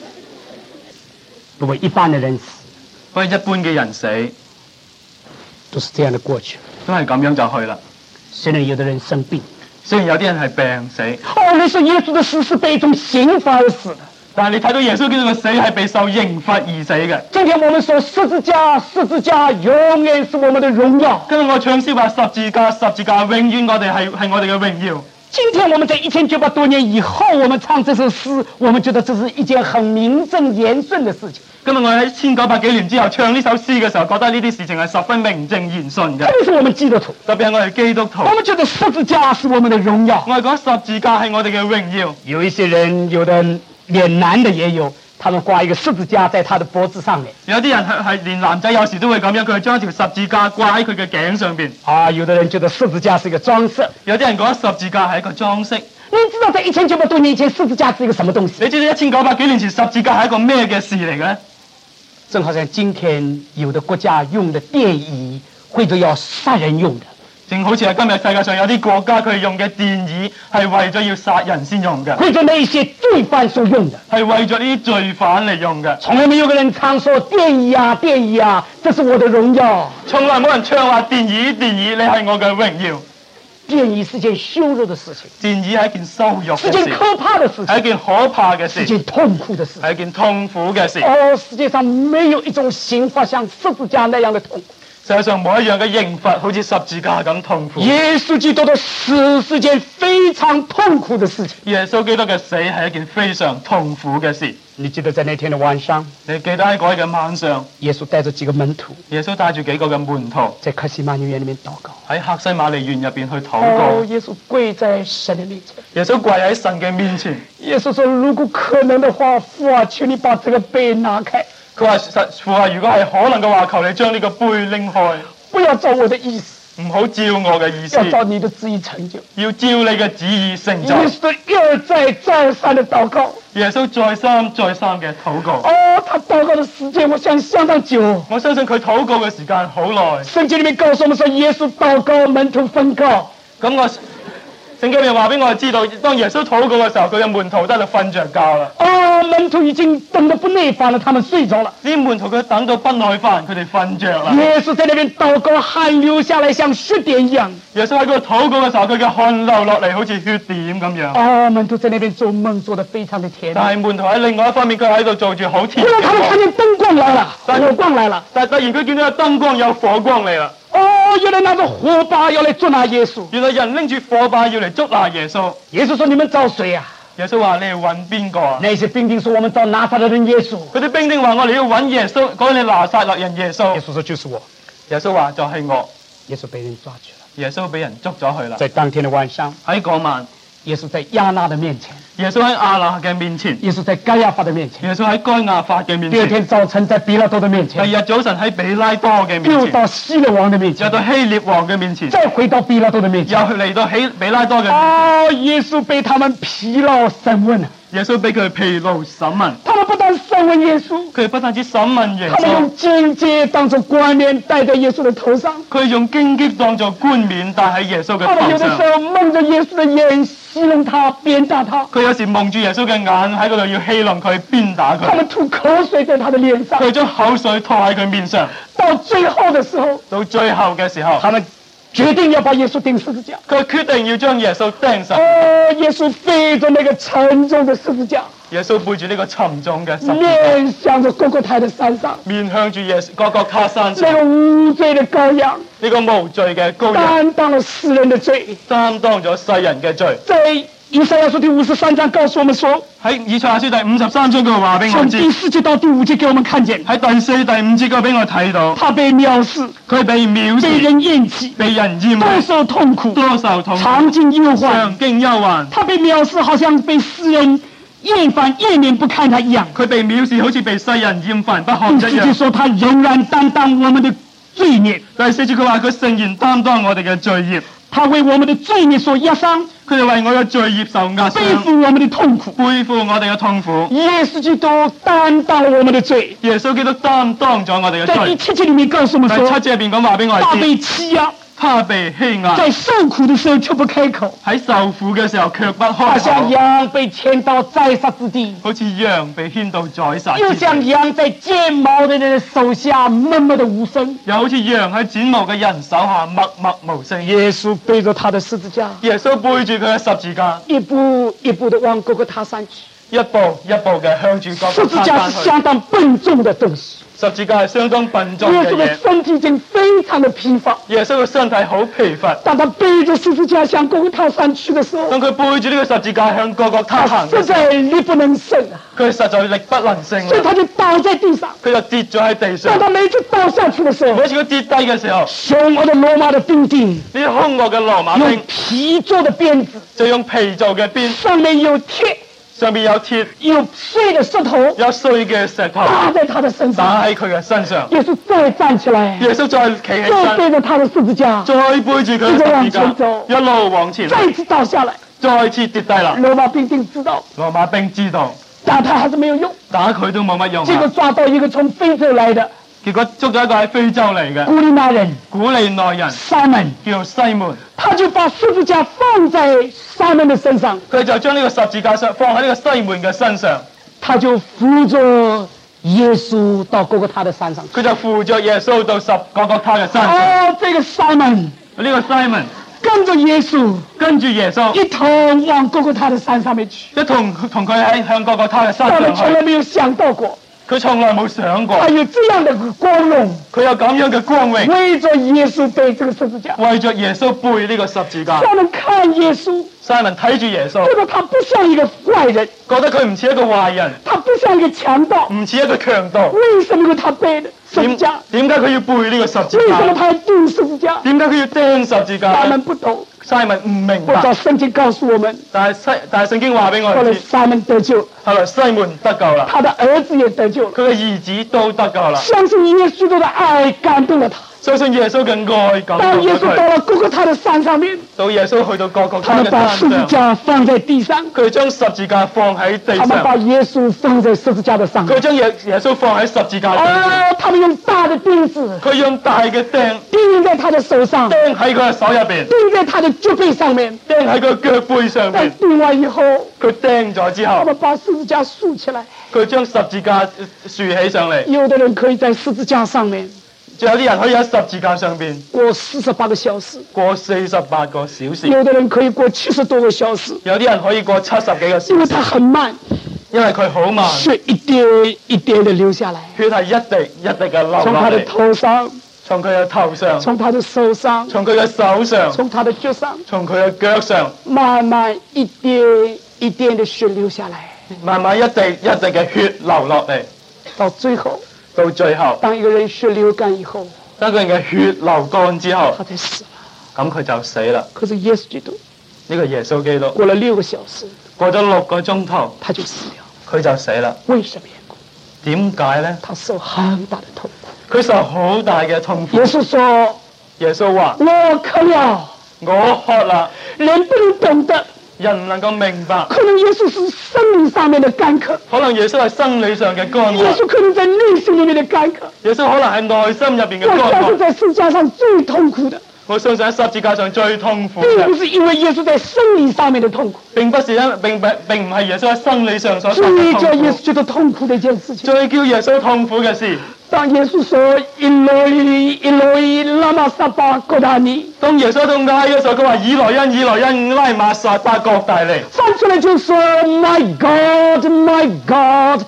不過一般的人死不過一般嘅人死都是這樣的過去。 都係咁樣就去啦。 雖然有的人生病， 雖然有啲人係病死， 哦，你說耶穌的死是被一種刑罰而死的。 但係你睇到耶穌基督嘅死係被受刑罰而死嘅。 今天我們說十字架，十字架永遠是我們的榮耀。 今日我唱詩話十字架，十字架永遠我哋係係我哋嘅榮耀。 今天我們在一千九百多年以後，我們唱這首詩，我們覺得這是一件很名正言順的事情。 今日我喺千九百幾年之後唱呢首詩嘅時候，覺得呢啲事情係十分名正言順嘅。 特別是我們基督徒， 特別係我哋基督徒， 我們覺得十字架是我們的榮耀。 我哋講十字架係我哋嘅榮耀。 有一些人，有的連男的也有，他們掛一個十字架在他的脖子上面。 有啲人係係連男仔有時都會咁樣，佢係將一條十字架掛喺佢嘅頸上邊。 啊，有的人覺得十字架是一個裝飾。 有啲人覺得十字架係一個裝飾。 你知道在一千九百多年前，十字架是一個什麼東西？ 你知道一千九百幾年前十字架係一個咩嘅事嚟嘅咧？ 正好像今天有的國家用的電椅，或者要殺人用的。 正好似係今日世界上有啲國家佢用嘅電椅係為咗要殺人先用嘅， 或者那一些罪犯所用的。 係為咗呢啲罪犯嚟用嘅。 從來沒有個人唱說電椅啊電椅啊，這是我的榮耀。 從來冇人唱話電椅電椅，你係我嘅榮耀。 電椅是件羞辱的事情， 電椅係一件羞辱是嘅事， 件可怕的事情， 係一件可怕嘅事， 是件痛苦的事。 係一件痛苦嘅事。 哦，世界上沒有一種刑罰像十字架那樣的痛苦。 世界上冇一樣嘅刑罰好似十字架咁痛苦。 耶穌基督的死是件非常痛苦的事情。 耶穌基督嘅死係一件非常痛苦嘅事。 你記得在那天的晚上， 你記得喺嗰日嘅晚上， 耶穌帶着幾個門徒耶穌帶住幾個嘅門徒在客西馬尼園裏面禱告。 喺客西馬尼園入邊去禱告。 哦，耶穌跪在神的面前。 耶穌跪喺神嘅面前。 耶穌說：如果可能的話，父啊，求你把這個杯拿開。 佢話：父啊，如果係可能嘅話，求你將呢個杯拎開， 不要照我的意思， 唔好照我嘅意思， 要照你的旨意成就。 要照你嘅旨意成就。 耶穌一而再再而三的禱告。 耶穌再三再三嘅禱告。 哦，他禱告的時間，我想相當久。 我相信佢禱告嘅時間好耐。 聖經裏面告訴我們說，耶穌禱告，門徒分告。 咁我聖經裏面話俾我哋知道，當耶穌禱告嘅時候，佢嘅門徒都喺度瞓着覺啦。 哦，門徒已經等得不耐煩了，他們睡着了。 呢啲門徒佢等到不耐煩，佢哋瞓着啦。 耶穌在那邊禱告，汗流下來像血點一樣。 耶穌喺嗰度禱告嘅時候，佢嘅汗流落嚟好似血點咁樣。 哦，門徒在那邊做夢做得非常的甜。 但係門徒喺另外一方面，佢喺度做住好甜忽然嘅他們看見燈光來了， 但火光來了。 但係突然佢見到有燈光有火光嚟啦。 哦，有人拿着火把要來捉拿耶穌。 原來人拎住火把要嚟捉拿耶穌。 耶穌說：你們找誰啊？ 耶穌話：你哋揾邊個啊？ 那些兵丁說：我們找拿撒勒人耶穌。 佢啲兵丁話：我哋要揾耶穌，講你拿撒勒人耶穌。 耶穌說：就是我。 耶穌話：就係我。 耶穌被人抓去了。 耶穌俾人捉咗去啦。 在當天的晚上， 喺嗰晚， 耶穌在亞那的面前， 耶穌喺亞那嘅面前， 耶穌在該亞法的面前， 耶穌喺該亞法嘅面第二前， 天早晨在比拉多的面前， 第二日早晨喺比拉多嘅面又前， 到希律王的面前， 又到希臘王嘅面前， 再回到比拉多的面前， 又嚟到希比拉多嘅。 哦，耶穌被他們疲勞審問了。 耶穌俾佢疲勞審問， 他們不但審問耶穌， 佢不單止審問耶他們用穌， 荊棘當作冠冕戴在耶穌的頭上。 佢用荊棘當作冠冕戴喺耶穌嘅他們有的頭上。 時候蒙着耶穌的眼，戲弄他，鞭打他。 佢有時蒙住耶穌嘅眼喺嗰度要戲弄佢，鞭打佢。 他們吐口水在他的臉上。 佢將口水吐喺佢面上。 到最後的時候， 到最後嘅時候， 他們決定要把耶穌釘十字架。 佢決定要將耶穌釘實。 哦，耶穌背着那個沉重的十字架， 耶穌背住呢個沉重嘅十字架， 面向着哥哥台的山上， 面向住耶穌各各他山上， 那個無罪的羔羊， 呢個無罪嘅羔羊， 擔當了世人的罪， 擔當咗世人嘅罪。 在以賽亞書第五十三章告訴我們說， 喺以賽亞書第五十三章佢話俾我知， 從第四節到第五節給我們看見， 喺第四、第五節佢俾我睇到， 他被藐視， 佢被藐視， 被人厭棄， 被人厭多棄， 受痛苦， 多受痛苦， 常經憂患。 常經憂患。 他被藐視，好像被世人厭煩厭免不看他一樣。 佢被藐視好似被世人厭煩不看一樣。 第四節說他仍然擔當我們的罪孽。 第四節佢話佢誠然擔當我哋嘅罪孽， 他為我們的罪孽所壓傷， 佢就為我嘅罪孽受壓背傷， 負我們的痛苦。 背負我哋嘅痛苦。 耶穌基督擔當了我們的罪。 耶穌基督擔當咗我哋嘅在第罪。 七節裏面告訴我們第說， 七節入邊講話俾我哋知， 他被欺壓， 他被欺壓， 在受苦的時候卻不開口， 喺受苦嘅時候卻不他像開口， 羊被牽到宰殺之地， 好似羊被牽到宰殺又之地， 像羊在剪毛的人的手下默默的無聲。 又好似羊喺剪毛嘅人手下默默無聲。 耶穌背着他的十字架， 耶穌背住佢嘅十字架， 一步一步的往哥哥他山去。 一步一步嘅向住各十字架個他山去。 是相當笨重的東西， 十字架係相當笨重耶嘅嘢。 穌的身體已經非常的疲乏。 耶穌嘅身體好疲乏， 當他背着十字架向哥哥他山去的時候， 當佢背住呢個十字架向各個他他實行嘅時候， 在力不能勝啊， 佢實在力不能勝啦， 所以他就倒在地上。 佢就跌咗喺地上當。他每一次倒下去的時候， 每次佢跌低嘅時候， 凶惡的羅馬的兵丁呢啲兇惡嘅羅馬用兵皮做的鞭子， 就用皮做嘅鞭， 上面有鐵， 上面有鐵， 有碎的石頭有碎嘅石頭打在他的身上。 打喺佢嘅身上。 耶穌再站起來， 耶穌再企起再背身， 着他的十字架， 再背住佢嘅十字架，一路往前， 再次倒下來。 再次跌低啦。 羅馬兵丁知道羅馬兵知道打他還是沒有用， 打佢都冇乜用結果啊， 抓到一個從非洲來的結果捉咗一個喺非洲嚟嘅古利奈人古利奈人， Simon， 叫西門， 他就把十字架放在 Simon 的身上， 佢就將呢個十字架上放喺呢個西門嘅身上， 他就扶着耶穌到哥哥他的山上去。 佢就扶着耶穌到十個各他嘅山上。 哦，這個 Simon 呢個 Simon 跟着耶穌跟住耶穌一同往哥哥他的山上面去， 一同同佢喺向各個他嘅山他們上去， 從來沒有想到過， 佢從來冇想過他有這樣的光榮， 佢有咁樣嘅光榮， 為着耶穌背這個十字架。 為着耶穌背呢個十字架。 他們看耶穌， Simon 睇住耶穌， 覺得他不像一個壞人， 覺得佢唔似一個壞人， 他不像一個強盜。 唔似一個強盜。 為什麼他背的十字點架？ 點解佢要背呢個十字為什麼架？ 他要釘十字架？ 點解佢要釘十字架他們呢不懂。 ？Simon 唔明我找白， 聖經告訴我們， 但係西但係聖經話俾我後來哋知， Simon 得救， 後來西門得救啦， 他的兒子也得救了。 佢嘅兒子都得救啦。 相信耶穌的愛感動了他。 相信耶穌嘅愛感動咗當耶穌到佢， 了哥哥他的山上面， 到耶穌去到各個他他嘅們把十字山上， 架放在地上， 佢將十字架放喺地他們把上， 耶穌放在十字架的上面。 佢將耶耶穌放喺十字架上面， 哦，他們用大的釘子佢用大嘅釘釘在他的手上， 釘喺佢嘅手入邊， 釘在他的腳背上面。 釘喺佢腳背上在面。 釘完以後， 佢釘咗之後， 他們把十字架豎起來。 佢將十字架豎起上嚟。 有的人可以在十字架上面仲有啲人可以喺十字架上邊過四十八個小時， 過四十八個小時， 有的人可以過七十多個小時， 有啲人可以過七十幾個因小時， 為它很慢， 因為佢好慢， 血一滴一滴的流下來， 血係一滴一滴嘅流從他的落嚟， 頭上， 從佢嘅頭上， 從他的手上， 從佢嘅手上， 從他的腳上， 從佢嘅腳上， 慢慢一滴一點的血流下來， 慢慢一滴一滴嘅血流落嚟， 到最後， 到最後， 當一個人血流乾以後， 當個人嘅血流乾之後， 他才死了。 咁佢就死啦。 可是耶穌基督呢個耶穌基督過了六個小時， 過咗六個鐘頭， 他就死了。 佢就死啦。 為什麼緣故？ 點解呢？ 他受很大的痛苦。 佢受好大嘅痛苦。 耶穌說： 耶穌話： 我渴了， 我渴啦。 人不能懂得， 人唔能夠明白。 可能耶穌是生理上面的乾渴， 可能耶穌係生理上嘅乾渴。 耶穌可能在內心裏面的乾渴。 耶穌可能係內心入邊嘅我乾渴。 相信在世界上最痛苦的， 我相信喺十字架上最痛苦並不嘅， 是因為耶穌在生理上面的痛苦， 並不是因並並並唔係耶穌喺生理上所受最嘅叫耶穌痛苦。 覺得痛苦的一件事情。 最叫耶穌痛苦嘅事， 當耶穌說Eloi Eloi lama sabachthani， 當耶穌痛嗌嘅時候，佢話以來因以來因拉馬撒巴各大利， 翻出來就說 My God My God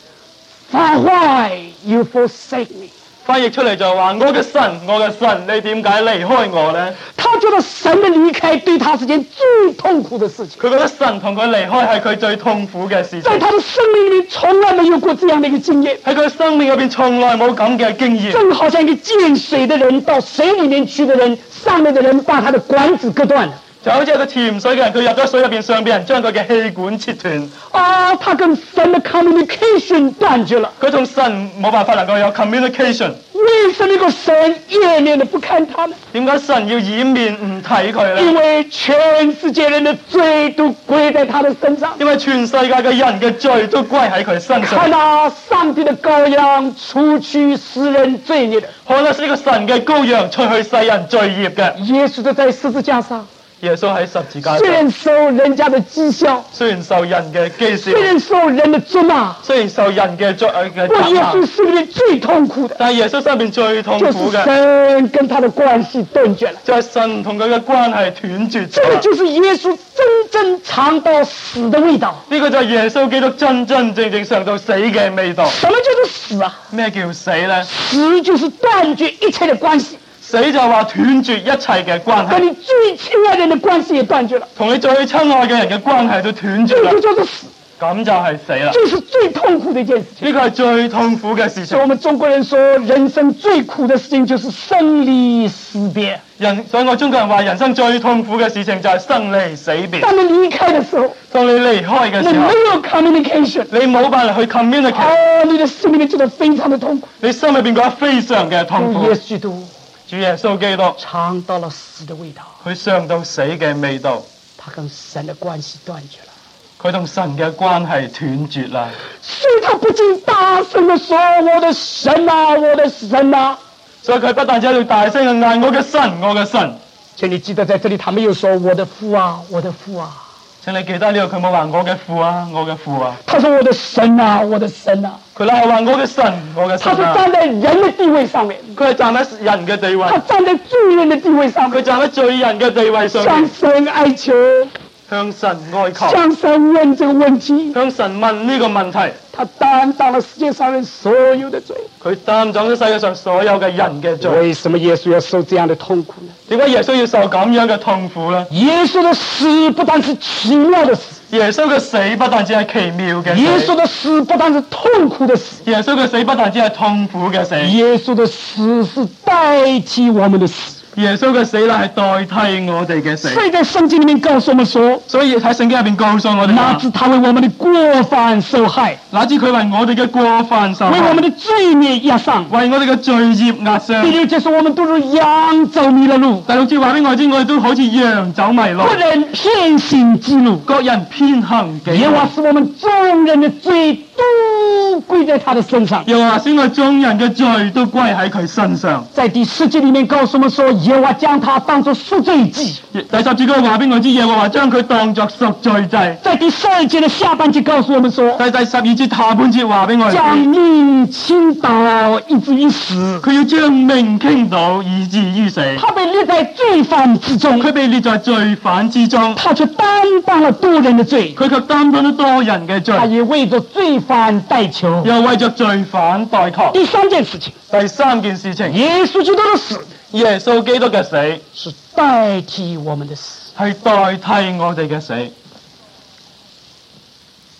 why you forsake me？ 翻譯出嚟就話：我嘅神，我嘅神，你點解離開我呢？ 他覺得神的離開對他是件最痛苦的事情， 佢覺得神同佢離開係佢最痛苦嘅事情。 在他的生命裏面從來沒有過這樣的一個經驗， 喺佢生命入邊從來冇咁嘅經驗， 正好像一個見水的人到水裏面去的人，上面的人把他的管子割斷了。 就好似一個潛水嘅人，佢入咗水入邊，上邊人將佢嘅氣管切斷。 啊，他跟神的 communication 斷絕了。 佢同神冇辦法能夠有 communication。 為什麼一個神掩面的不看他呢？ 點解神要掩面唔睇佢因呢？ 為全世界人的罪都歸在他的身上。 因為全世界嘅人嘅罪都歸喺佢身上。 看那上帝的羔羊，除去世人罪孽的。 看那是一個神嘅羔羊，除去世人罪孽嘅。 耶穌就在十字架上， 耶穌喺十字架雖然上， 受人家的譏笑， 雖然受人嘅譏笑， 雖然受人的責罵， 雖然受人嘅罪嘅不過耶責罵， 穌心裏面最痛苦的， 但係耶穌身邊最痛就是苦嘅， 神跟他的關係斷絕了。 就係神同佢嘅關係斷絕這個咗。 就是耶穌真正嘗到死的味道。 呢個就係耶穌基督真真正正嘗到死嘅味道。 什麼叫做死啊？ 咩叫死呢？ 死就是斷絕一切的關係， 死就話斷絕一切嘅關係， 跟你最親愛的人的關係也斷絕了， 同你最親愛嘅人嘅關係都斷絕啦這就。叫做死， 咁就係死啦。 這是最痛苦的一件事情。 呢個係最痛苦嘅事情所以。我們中國人說，人生最苦的事情就是生離死別。 人，所以我中國人話人生最痛苦嘅事情就係生離死別。 當你離開的時候， 當你離開嘅時候你沒，有 communication， 你冇辦法去 communicate， 哦，你的心裏面覺得非常的痛苦。 你心裏邊覺得非常嘅痛苦。 耶穌基督主耶穌基督， 嘗到了死的味道， 佢嘗到死嘅味道， 他跟神的關係斷絕了， 佢同神嘅關係斷絕啦。 所以他不禁大聲地說：我的神啊，我的神啊！ 所以佢不但止喺度大聲嘅嗌我嘅神，我嘅神。 請你記得，在這裡他沒有說我的父啊，我的父啊， 請你記得呢個佢冇話我嘅父啊，我嘅父啊。 他說我的神啊，我的神啊， 佢啦係話我嘅神，我嘅他是神啊。 站在人的地位上面， 佢係站喺人嘅地位， 他站在罪人的地位上佢面， 站喺罪人嘅地位上向面， 神哀求， 向神哀求， 向神問這個問題， 向神問呢個問題。 他擔當了世界上人所有的罪。 佢擔當咗世界上所有嘅人嘅罪。 為什麼耶穌要受這樣的痛苦呢？ 點解耶穌要受咁樣嘅痛苦呢？ 耶穌的死不但是奇妙的死， 耶穌嘅死不但只係奇妙嘅耶穌死， 的死不但是痛苦的死， 耶穌嘅死不但只係痛苦嘅死， 耶穌的死是代替我們的死。 耶穌嘅死咧係代替我哋嘅死。 所以在聖經裡面告訴我們說， 所以喺聖經入邊告訴我哋話， 哪知他為我們的過犯受害， 哪知佢為我哋嘅過犯受害， 為我們的罪孽壓傷。 為我哋嘅罪孽壓傷。 第六節說我們都如羊走迷了路， 第六節話俾我知，我哋都好似羊走迷路， 各人偏行己路， 各人偏行己路。 耶和華使我們眾人的罪都歸在他的身上。 又話使我眾人嘅罪都歸喺佢身上。 在第十節裡面告訴我們說，耶和華將他當作贖罪祭。 第十節嗰個話俾我知，耶和華將佢當作贖罪祭。 在第十二節的下半節告訴我們說， 第第十二節下半節話俾我將知， 命傾倒以至於死。 佢要將命傾倒以至於死。 他被列在罪犯之中， 佢被列在罪犯之中， 他卻擔當了多人的罪， 佢卻擔當咗多人嘅罪， 他也為着罪犯代求。 又為着罪犯代求。 第三件事情， 第三件事情， 耶穌基督的死耶穌基督嘅死是代替我們的死。 係代替我哋嘅死。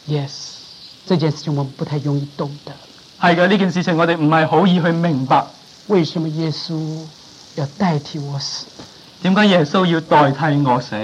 Yes， 這件事情我們不太容易懂得。 係嘅，呢件事情我哋唔係好易去明白。 為什麼耶穌要代替我死？ 點解耶穌要代替我死？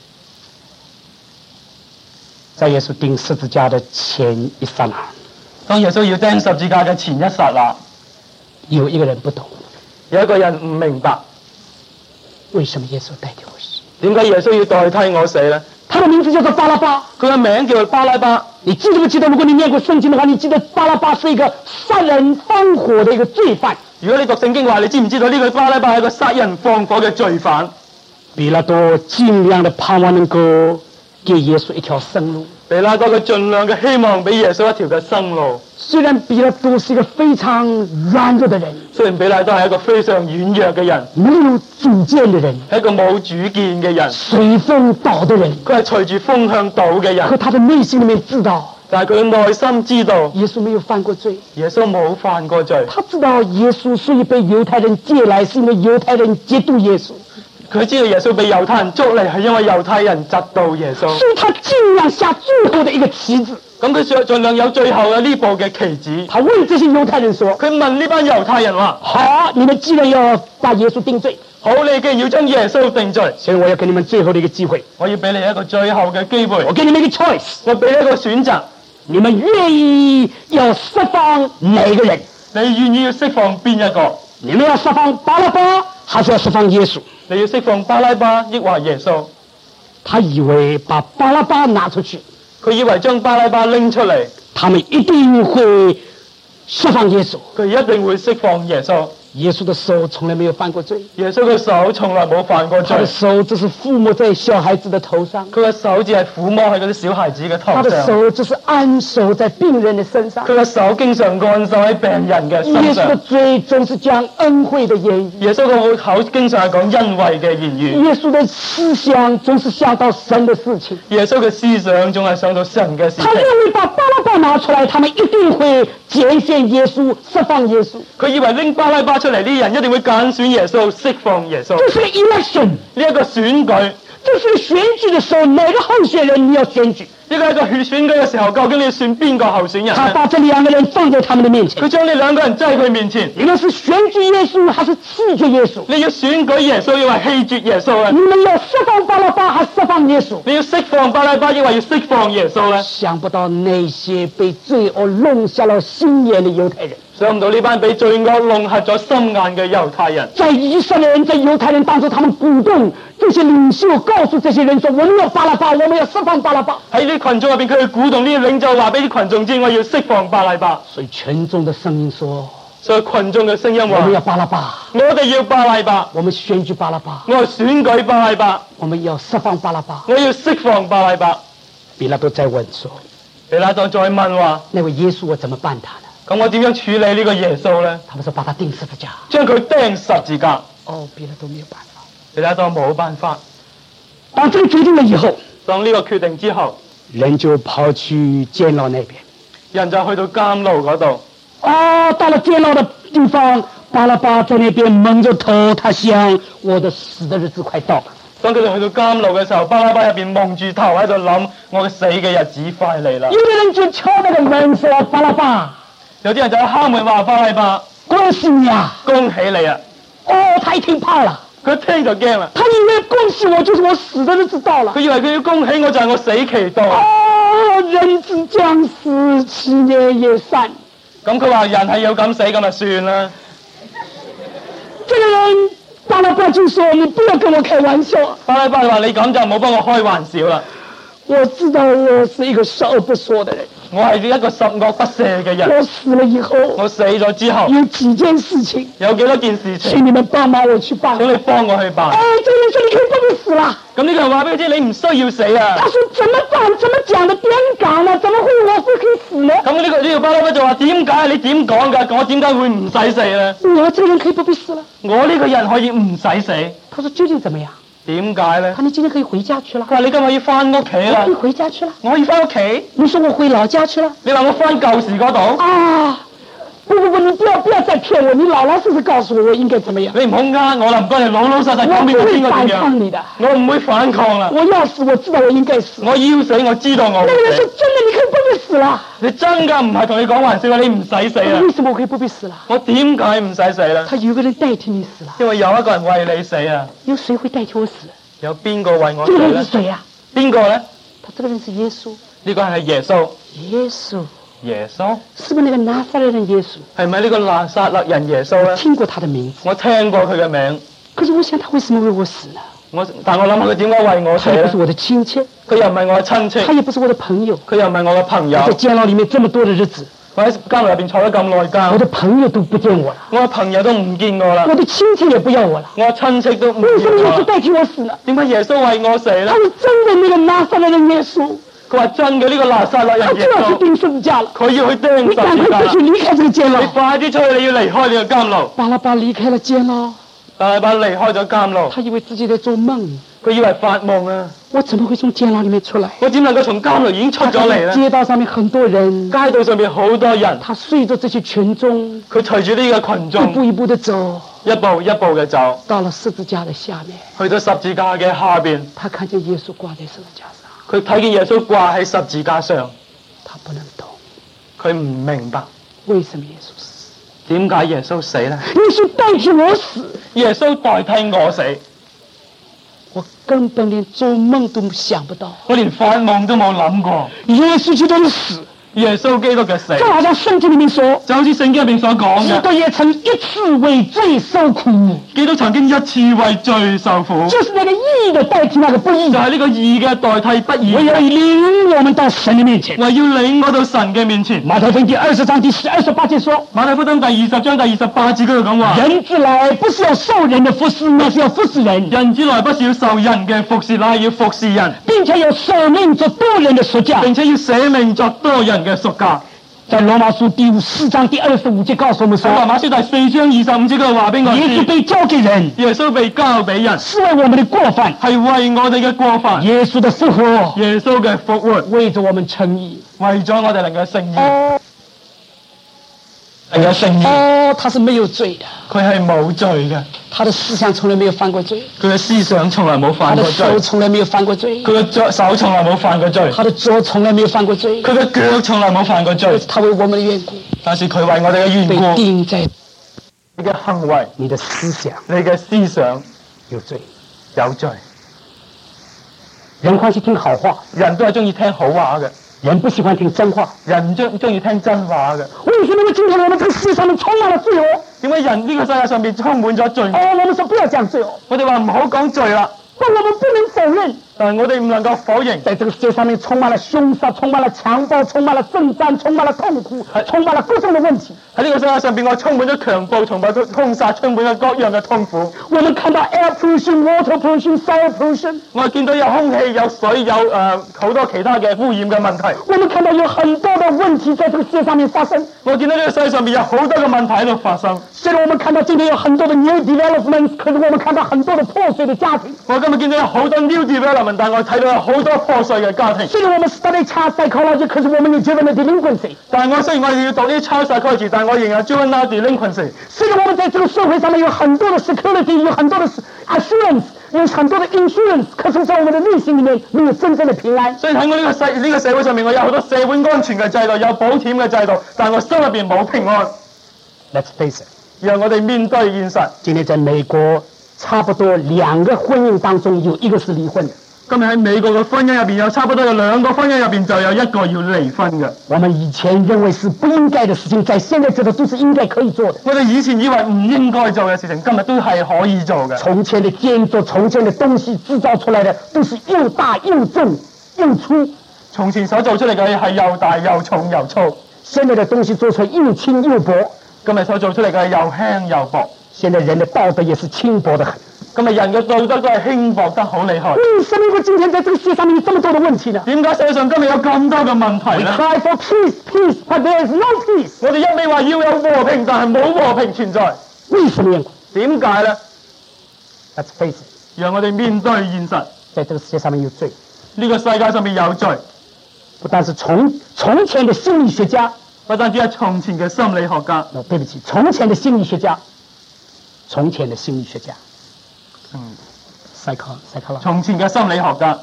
在耶穌釘十字架的前一剎那， 當耶穌要釘十字架嘅前一剎那， 有一個人不懂， 有一個人唔明白， 為什麼耶穌代替我死？ 點解耶穌要代替我死呢？ 他的名字叫做巴拉巴， 佢嘅名叫做巴拉巴。 你記不記得？如果你念過聖經的話，你記得巴拉巴是一個殺人放火的一個罪犯。 如果你讀聖經嘅話，你知唔知道呢個巴拉巴係一個殺人放火嘅罪犯？ 比拉多盡量的盼望能夠給耶穌一條生路。 比拉多佢盡量嘅希望俾耶穌一條嘅生路。 雖然比拉多是一個非常軟弱的人， 雖然比拉多係一個非常軟弱嘅人， 沒有主見的人， 係一個冇主見嘅人， 隨風倒的人， 佢係隨住風向倒嘅人。 可他的內心裏面知道， 但係佢嘅內心知道， 耶穌沒有犯過罪， 耶穌冇犯過罪。 他知道耶穌所以被猶太人接來，是因為猶太人嫉妒耶穌。 佢知道耶穌被猶太人捉嚟，係因為猶太人嫉妒耶穌， 所以他盡量下最後的一個棋子。 咁佢想盡量有最後嘅呢步嘅棋子。 他問這些猶太人說： 佢問呢班猶太人話： 好，你們既然要把耶穌定罪， 好，你既然要將耶穌定罪， 所以我要給你們最後的一個機會， 我要俾你一個最後嘅機會， 我給你們一個 choice， 我俾你一個選擇， 你們願意要釋放哪個人？ 你願意要釋放邊一個？ 你們要釋放巴拉巴，還是要釋放耶穌？ 你要釋放巴拉巴，抑或耶穌？ 他以為把巴拉巴拿出去， 佢以為將巴拉巴拎出嚟， 他們一定會釋放耶穌， 佢一定會釋放耶穌。 耶穌的手從來沒有犯過罪， 耶穌嘅手從來冇犯過罪， 他的手只是撫摸在小孩子的頭上， 佢嘅手只係撫摸喺嗰啲小孩子嘅頭上， 他的手只是按手在病人的身上， 佢嘅手經常按手喺病人嘅身上。 耶穌的嘴總是講恩惠的言語， 耶穌嘅口經常係講恩惠嘅言語。 耶穌的思想總是想到神的事情， 耶穌嘅思想總係想到神嘅事情。 他認為把巴拉巴拿出來，他們一定會揀選耶穌，釋放耶穌。 佢以為拎巴拉巴出嚟，啲人一定會揀選耶穌，釋放耶穌。 這是個 election， 呢一個選舉， 這是個選舉的時候，哪個候選人你要選舉？ 呢個係一個選舉嘅時候，究竟你要選邊個候選人？ 他把這兩個人放在他們的面前， 佢將呢兩個人擠喺佢面前。 你們是選舉耶穌還是棄絕耶穌？ 你要選舉耶穌，抑或棄絕耶穌啊？ 你們要釋放巴拉巴還是釋放耶穌？ 你要釋放巴拉巴，抑或要釋放耶穌咧？ 想不到那些被罪惡弄瞎了心眼的猶太人， 想唔到呢班被罪惡弄瞎咗心眼嘅猶太人， 在以色列人在猶太人當中，他們鼓動這些領袖，告訴這些人說：我們要巴拉巴，我們要釋放巴拉巴。 喺呢群眾入邊，佢哋鼓動呢啲領袖話俾啲群眾知，我要釋放巴拉巴。 所以群眾的聲音說： 所以群眾嘅聲音話： 我們要巴拉巴， 我哋要巴拉巴， 我們選舉巴拉巴， 我選舉巴拉巴， 我們要釋放巴拉巴。 我要釋放巴拉巴。 比拉多再問說： 比拉多再問話， 那位耶穌我怎麼辦他呢？ 咁我點樣處理呢個耶穌呢？ 他們說把他釘十字架， 將佢釘十字架。 哦，比拉多沒有辦法。 比拉多冇辦法。 當這個決定了以後， 當呢個決定之後， 人就跑去監牢那邊， 人就去到監牢嗰度。 哦，到了監牢的地方，巴拉巴在那邊蒙着頭，他想我的死的日子快到了。 當佢哋去到監牢嘅時候，巴拉巴入邊蒙住頭喺度諗：我嘅死嘅日子快嚟啦！ 有啲人就敲那個門說：巴拉巴， 有啲人就喺敲門話：巴拉巴， 恭喜你啊！ 恭喜你啊！ 哦，他一聽怕了， 佢一聽就驚啦。 他以為恭喜我就是我死的日子到了。 佢以為佢要恭喜我就係我死期到。 哦，人之將死，其言也善。 咁佢話人係要咁死，咁就算啦。 這個人巴拉巴就說：你不要跟我開玩笑。 巴拉巴話：你咁就唔好幫我開玩笑啦。 我知道我是一個十惡不赦的人， 我係一個十惡不赦嘅人。 我死了以後， 我死咗之後， 有幾件事情， 有幾多件事情， 請你們幫忙我去辦。 請你幫我去辦。 哎，這個人說你可以不必死了。 咁呢個人話俾佢知，你唔需要死啊。 他說：怎麼辦？怎麼講的？點講呢？怎麼會我會可以死呢？ 咁呢、這個呢、這個巴拉巴就話：點解你點講㗎？我點解會唔使死咧？ 我這個人可以不必死了。 我呢個人可以唔使死。 他說：究竟怎麼樣？ 點解咧？ 他說：你今天可以回家去了。 佢話：你今日要翻屋企啦。 我可以回家去了。 我可以翻屋企。 你說我回老家去了。 你話我翻舊時嗰度？ 啊！不不不，你不要不要再騙我，你老老實實告訴我我應該怎麼樣。 你唔好呃我啦，唔該你老老實實講俾我聽我點樣。我不會反抗你的。我唔會反抗啦。 我要死，我知道我應該死。 我要死，我知道我會死。 那個人說：真的，你可以不必死了。 你真噶唔係同你講玩笑啊！你唔使死啊！ 為什麼我可以不必死了？ 我點解唔使死咧？ 他有個人代替你死了。 因為有一個人為你死啊！ 有誰會代替我死？ 有邊個為我這個人死咧？ 是誰啊？ 邊個咧？ 他這個人是耶穌。 呢個係耶穌。 耶穌。 耶穌是不是那個拿撒勒人耶穌？ 係咪呢個拿撒勒人耶穌咧？ 聽過他的名字。 我聽過佢嘅名。 可是我想他為什麼為我死呢？ 我但我諗下佢點解為我死咧？ 他也不是我的親戚， 佢又唔係我嘅親戚， 他也不是我的朋友， 佢又唔係我嘅朋友。 我在監牢裡面這麼多的日子， 我喺監牢入邊坐咗咁耐監， 我的朋友都不見我了， 我嘅朋友都唔見我啦， 我的親戚也不要我了， 我親戚都唔為什麼見我啦。 耶穌代替我死呢？ 點解耶穌為我死咧他？是真的那個拿撒勒人耶穌， 佢話真嘅呢個拿撒勒他人耶穌， 就要去釘十字架了。 佢要去釘你十字架啦趕快出去！離開這個監你牢。 快啲出去！你要離開呢個監牢。 巴拉巴離開了監牢， 大把離開咗監牢， 他以為自己在做夢。 佢以為發夢啊！ 我怎麼會從監牢裡面出來？ 我點能夠從監牢已經出咗嚟咧？ 街道上面很多人， 街道上面好多人， 他隨着這些群眾佢隨住呢個群一眾步一步的走， 一步一步嘅走， 到了十字架的下面， 去到十字架嘅下邊， 他看見耶穌掛在十字架上， 佢睇見耶穌掛喺十字架上， 他不能懂佢唔明白為什麼耶穌死。 點解耶穌死咧？ 耶穌代替我死， 耶穌代替我死， 我根本連做夢都想不到。 我連發夢都冇諗過耶穌基督的死， 耶穌基督嘅死， 就好像聖經裡面說， 就好似聖經入邊所講嘅， 基督也曾一次為罪受苦， 基督曾經一次為罪受苦， 就是那個義的代替那個不義就的， 係呢個義嘅代替不義為要嘅， 領我們到神的面前。 為要領我到神嘅面前。 馬太福音第二十章第十二十八節說， 馬太福音第二十章第二十八節嗰度講話： 人子來不是要受人的服侍，乃是要服侍人， 人子來不是要受人嘅服侍，乃係要服侍人， 並且要捨命做多人的贖價。 並且要捨命作多人嘅贖價。 在羅馬書第四章第二十五節告訴我們說， 羅馬書第四章二十五節嗰度話俾我知， 耶穌被交給人， 耶穌被交俾人， 是為我們的過犯， 係為我哋嘅過犯。 耶穌的復活， 耶穌嘅復活， 為着我們稱義， 為咗我哋能夠成義， 哦， 能夠成義。 哦，他是沒有罪的， 佢係冇罪嘅， 他的思想從來沒有犯過罪， 佢嘅思想從來冇他的犯過罪， 手從來沒有犯過罪， 佢嘅腳手從來冇犯過罪， 他的腳從來沒有犯過罪， 佢嘅腳從來冇犯過罪。 他為我們的緣故但是佢為我哋嘅緣被故， 釘在你嘅行為、 你的思想你嘅思想有罪。 有罪。 人歡喜聽好話， 人都係中意聽好話嘅， 人不喜歡聽真話。 人中中意聽真話嘅。 為什麼今天我們這個世界上面充滿了罪惡？ 點解人呢個世界上面充滿咗罪？ 哦，我們說不要講罪惡， 我哋話唔好講罪啦， 但我們不能否認， 但係我哋唔能夠否認， 在這個世界上面充滿了兇殺，充滿了強暴，充滿了征戰，充滿了痛苦，充滿了各種的問題。 喺呢個世界上邊，我充滿咗強暴，充滿咗兇殺，充滿咗各樣嘅痛苦。 我們看到 air pollution、water pollution、soil pollution， 我見到有空氣、有水、有誒好、呃、多其他嘅污染嘅問題。 我們看到有很多的問題在這個世界上面發生。 我見到呢個世界上面有好多嘅問題喺度發生。 雖然我們看到今天有很多的 new development， 可是我們看到很多的破碎的家庭。 我今日見到有好多 new development， 但我睇到有好多破碎嘅家庭。 雖然我們 study child psychology， 可是我們有 juvenile delinquency。 但係我雖然我哋要讀呢啲 child psychology， 但我仍然 juvenile delinquency。 雖然我們在這個社會上面有很多的 security， 有很多的 assurance， 有很多的 insurance， 可是在我們的內心裡面沒有真正的平安。 所以喺我呢個世呢、這個社會上面，我有好多社會安全嘅制度，有保險嘅制度，但係我心入邊冇平安。 Let's face it， 讓我哋面對現實。 今天在美國，差不多兩個婚姻當中有一個是離婚的。 今日喺美國嘅婚姻入邊，有差不多有兩個婚姻入邊就有一個要離婚嘅。 我們以前認為是不應該的事情，在現在覺得都是應該可以做的。 我哋以前以為唔應該做嘅事情，今日都係可以做嘅。 從前的建築，從前的東西製造出來的都是又大又重又粗， 從前所做出嚟嘅係又大又重又粗， 現在的東西做出來又輕又薄。 今日所做出嚟嘅又輕又薄。 現在人的道德也是輕薄得很。 今日人嘅道德都係輕薄得好厲害。 為什麼今天在這個世界上面有這麼多的問題呢？ 點解世界上今日有咁多嘅問題呢？ We cry for peace, peace, but there is no peace。 我哋一味話要有和平，但係冇和平存在。 為什麼？ 點解呢？ Let's face it， 讓我哋面對現實。 在這個世界上面有罪。 呢個世界上面有罪， 不但是從從前的心理學家， 不單止係從前嘅心理學家。 no， 對不起，從前的心理學家，從前的心理學家。 嗯 psycho psychology。 從前嘅心理學家，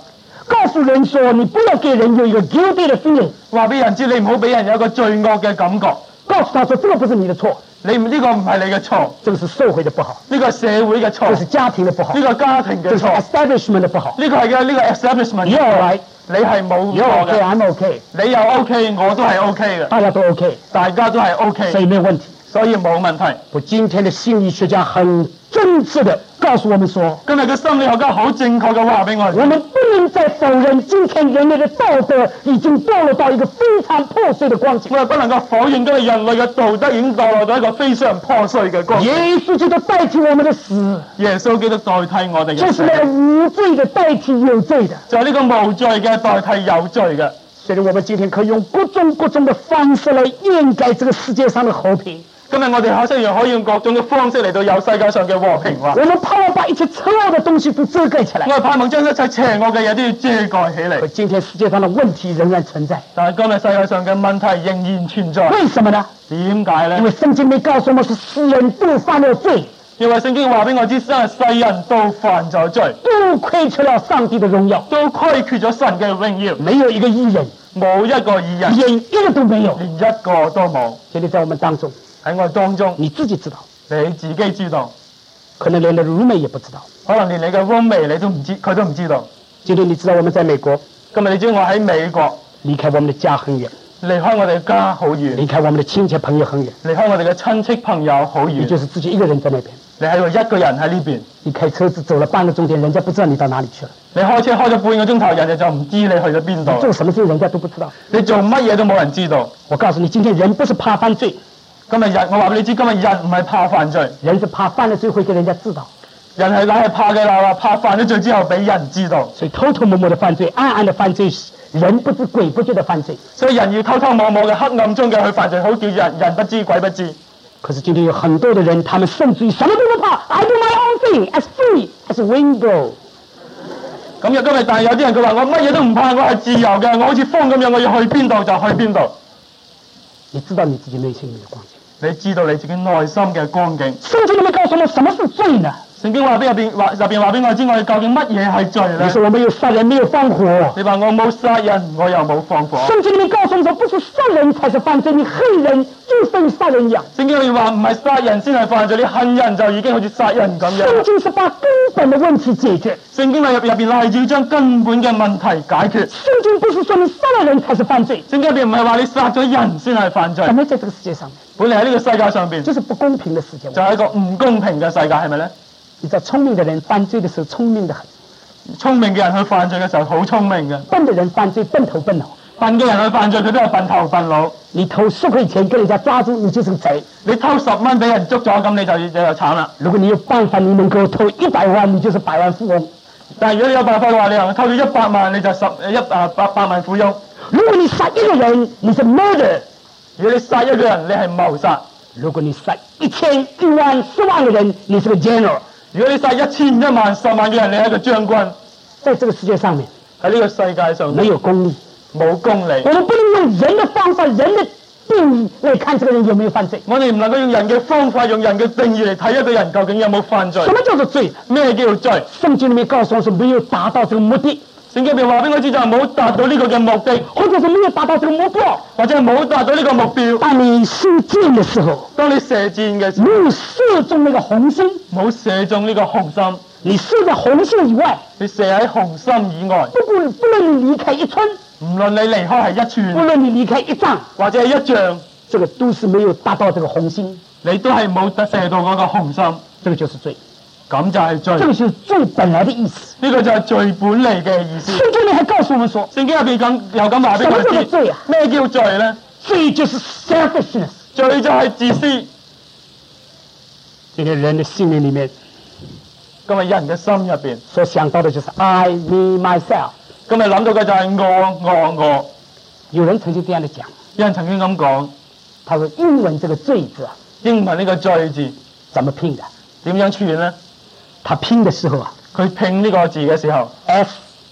告訴人說，你不要給人有一個 guilty 的 feeling， 話俾人知你唔好俾人有一個罪惡嘅感覺。 告訴他說，這個不是你的錯， 你唔呢個唔係你嘅錯， 這個是社會的不好， 呢個係社會嘅錯， 這是家庭的不好， 呢個家庭嘅這是錯， establishment 的不好。 呢個係嘅呢個 establishment。 You're all right， 你係冇 You're 錯 OK， 嘅， I'm OK， 你又 OK，我都係 OK 嘅， 大家都 OK， 大家都係 OK， 所以沒有問題。 所以冇問題。 我今天的心理學家很真摯的告訴我們說， 今日嘅心理學家好正確嘅話俾我哋知， 我們不能再否認今天人類的道德已經墮落到一個非常破碎的光景。 我哋不能夠否認今日人類嘅道德已經墮落到一個非常破碎嘅光景。 耶穌基督代替我們的死， 耶穌基督代替我哋嘅死， 就是那個無罪的代替有罪的。 就係呢個無罪嘅代替有罪嘅。 所以我們今天可以用各種各種的方式來掩蓋這個世界上的和平。 今日我哋雖然可以用各種嘅方式嚟到有世界上嘅和平話， 我們盼望把一切醜惡的東西都遮蓋起來。 我哋盼望將一切邪惡嘅嘢都要遮蓋起嚟。 可今天世界上的問題仍然存在， 但係今日世界上嘅問題仍然存在。 為什麼呢？ 點解呢？ 因為聖經沒告訴我們是世人都犯了罪， 因為聖經話俾我知，真係世人都犯咗罪， 都虧缺了上帝的榮耀， 都虧缺咗神嘅榮耀， 沒有一個義人， 冇一個義人， 連一個都沒有。 連一個都冇。 今天在我們當中， 喺我當中， 你自己知道， 你自己知道， 可能連你的 roommate 也不知道。 可能連你嘅 roommate 你都唔知，佢都唔知道。 今天你知道我們在美國， 今日你知我喺美國， 離開我們的家很遠， 離開我哋嘅家好遠， 離開我們的親戚朋友很遠， 離開我哋嘅親戚朋友好遠。 你就是自己一個人在那邊。 你喺度一個人喺呢邊， 你開車子走了半個鐘點，人家不知道你到哪裡去了。 你開車開咗半個鐘頭，人哋就唔知你去咗邊度。 做什麼事人家都不知道。 你做乜嘢都冇人知道。 我告訴你，今天人不是怕犯罪， 今日人，我話俾你知，今日人唔係怕犯罪， 人是怕犯了罪會給人家知道。 人係乃係怕嘅啦，怕犯咗罪之後俾人知道。 所以偷偷摸摸的犯罪，暗暗的犯罪，人不知鬼不覺的犯罪。 所以人要偷偷摸摸嘅黑暗中嘅去犯罪，好叫人人不知鬼不知。 可是今天有很多的人，他們甚至於什麼都不怕 ，I do my own thing, as free as a wind blow。 咁又今日，但係有啲人佢話我乜嘢都唔怕，我係自由嘅，我好似風咁樣，我要去邊度就去邊度。 你知道你自己內心裏的光景？ 你知道你自己內心嘅光景。 聖經裏面告訴我們什麼是罪呢？ 聖經話俾入邊話入邊話俾我知，我哋究竟乜嘢係罪咧？ 你說我沒有殺人，沒有放火。 你話我冇殺人，我又冇放火。 聖經裏面告訴我們說，不是殺人才是犯罪，你恨人就等於殺人一樣。 聖經裏面話唔係殺人先係犯罪，你恨人就已經好似殺人咁樣。 聖經是把根本的問題解決。 聖經裏入入邊係要將根本嘅問題解決。 聖經不是說你殺了人才是犯罪。 聖經入邊唔係話你殺咗人先係犯罪。 本來在這個世界上面， 本嚟喺呢個世界上邊， 就是不公平的世界， 就係一個唔公平嘅世界，係咪咧？ 你知道聰明的人犯罪的時候聰明得很， 聰明嘅人去犯罪嘅時候好聰明嘅， 笨的人犯罪笨頭笨腦。 笨嘅人去犯罪佢都係笨頭笨腦。 你偷十塊錢給人家抓住，你就是個賊。 你偷十蚊俾人捉咗，咁你就你就慘啦。 如果你有辦法，你能夠偷一百萬，你就是百萬富翁。 但係如果你有辦法嘅話，你能夠偷到一百萬，你就十一啊百百萬富翁。 如果你殺一個人，你是 murder。 如果你殺一個人，你係謀殺。 如果你殺一千、一萬、十萬個人，你是個 general。 如果你殺一千、一萬、十萬嘅人，你係一個將軍。 在這個世界上面， 喺呢個世界上沒有公理， 冇公理。 我們不能用人的方法、人的定義來看這個人有沒有犯罪。 我哋唔能夠用人嘅方法、用人嘅定義嚟睇一個人究竟有冇犯罪。 什麼叫做罪？ 咩叫做罪？ 聖經裏面告訴我說，沒有達到這個目的。 聖經入邊話俾我知就係冇達到呢個嘅目的， 或者是沒有達到這個目標， 或者係冇達到呢個目標。 當你射箭的時候， 當你射箭嘅時候， 沒有射中那個紅心， 冇射中呢個紅心， 你射在紅心以外， 你射喺紅心以外， 不不不論你離開一寸， 唔論你離開係一不寸， 論你離開一丈， 或者係一丈， 這個都是沒有達到這個紅心， 你都係冇得射到嗰個紅心， 這個就是罪。 咁就係罪。 這個就是罪本來的意思。 呢個就係罪本嚟嘅意思。 聖經裏還告訴我們說， 聖經入邊咁又咁話俾我什麼叫做哋知， 罪啊？ 咩叫罪咧？ 罪就是 selfishness。 罪就係自私。 今天人的心靈裏面， 今日人嘅心入邊所想到的就是 I, me, myself。 今日諗到嘅就係我我我。 有人曾經這樣的講， 有人曾經咁講， 他說英文這個罪字啊， 英文呢個罪字怎麼拼的？ 點樣串咧？ 他拼的時候啊， 佢拼呢個字嘅時候 S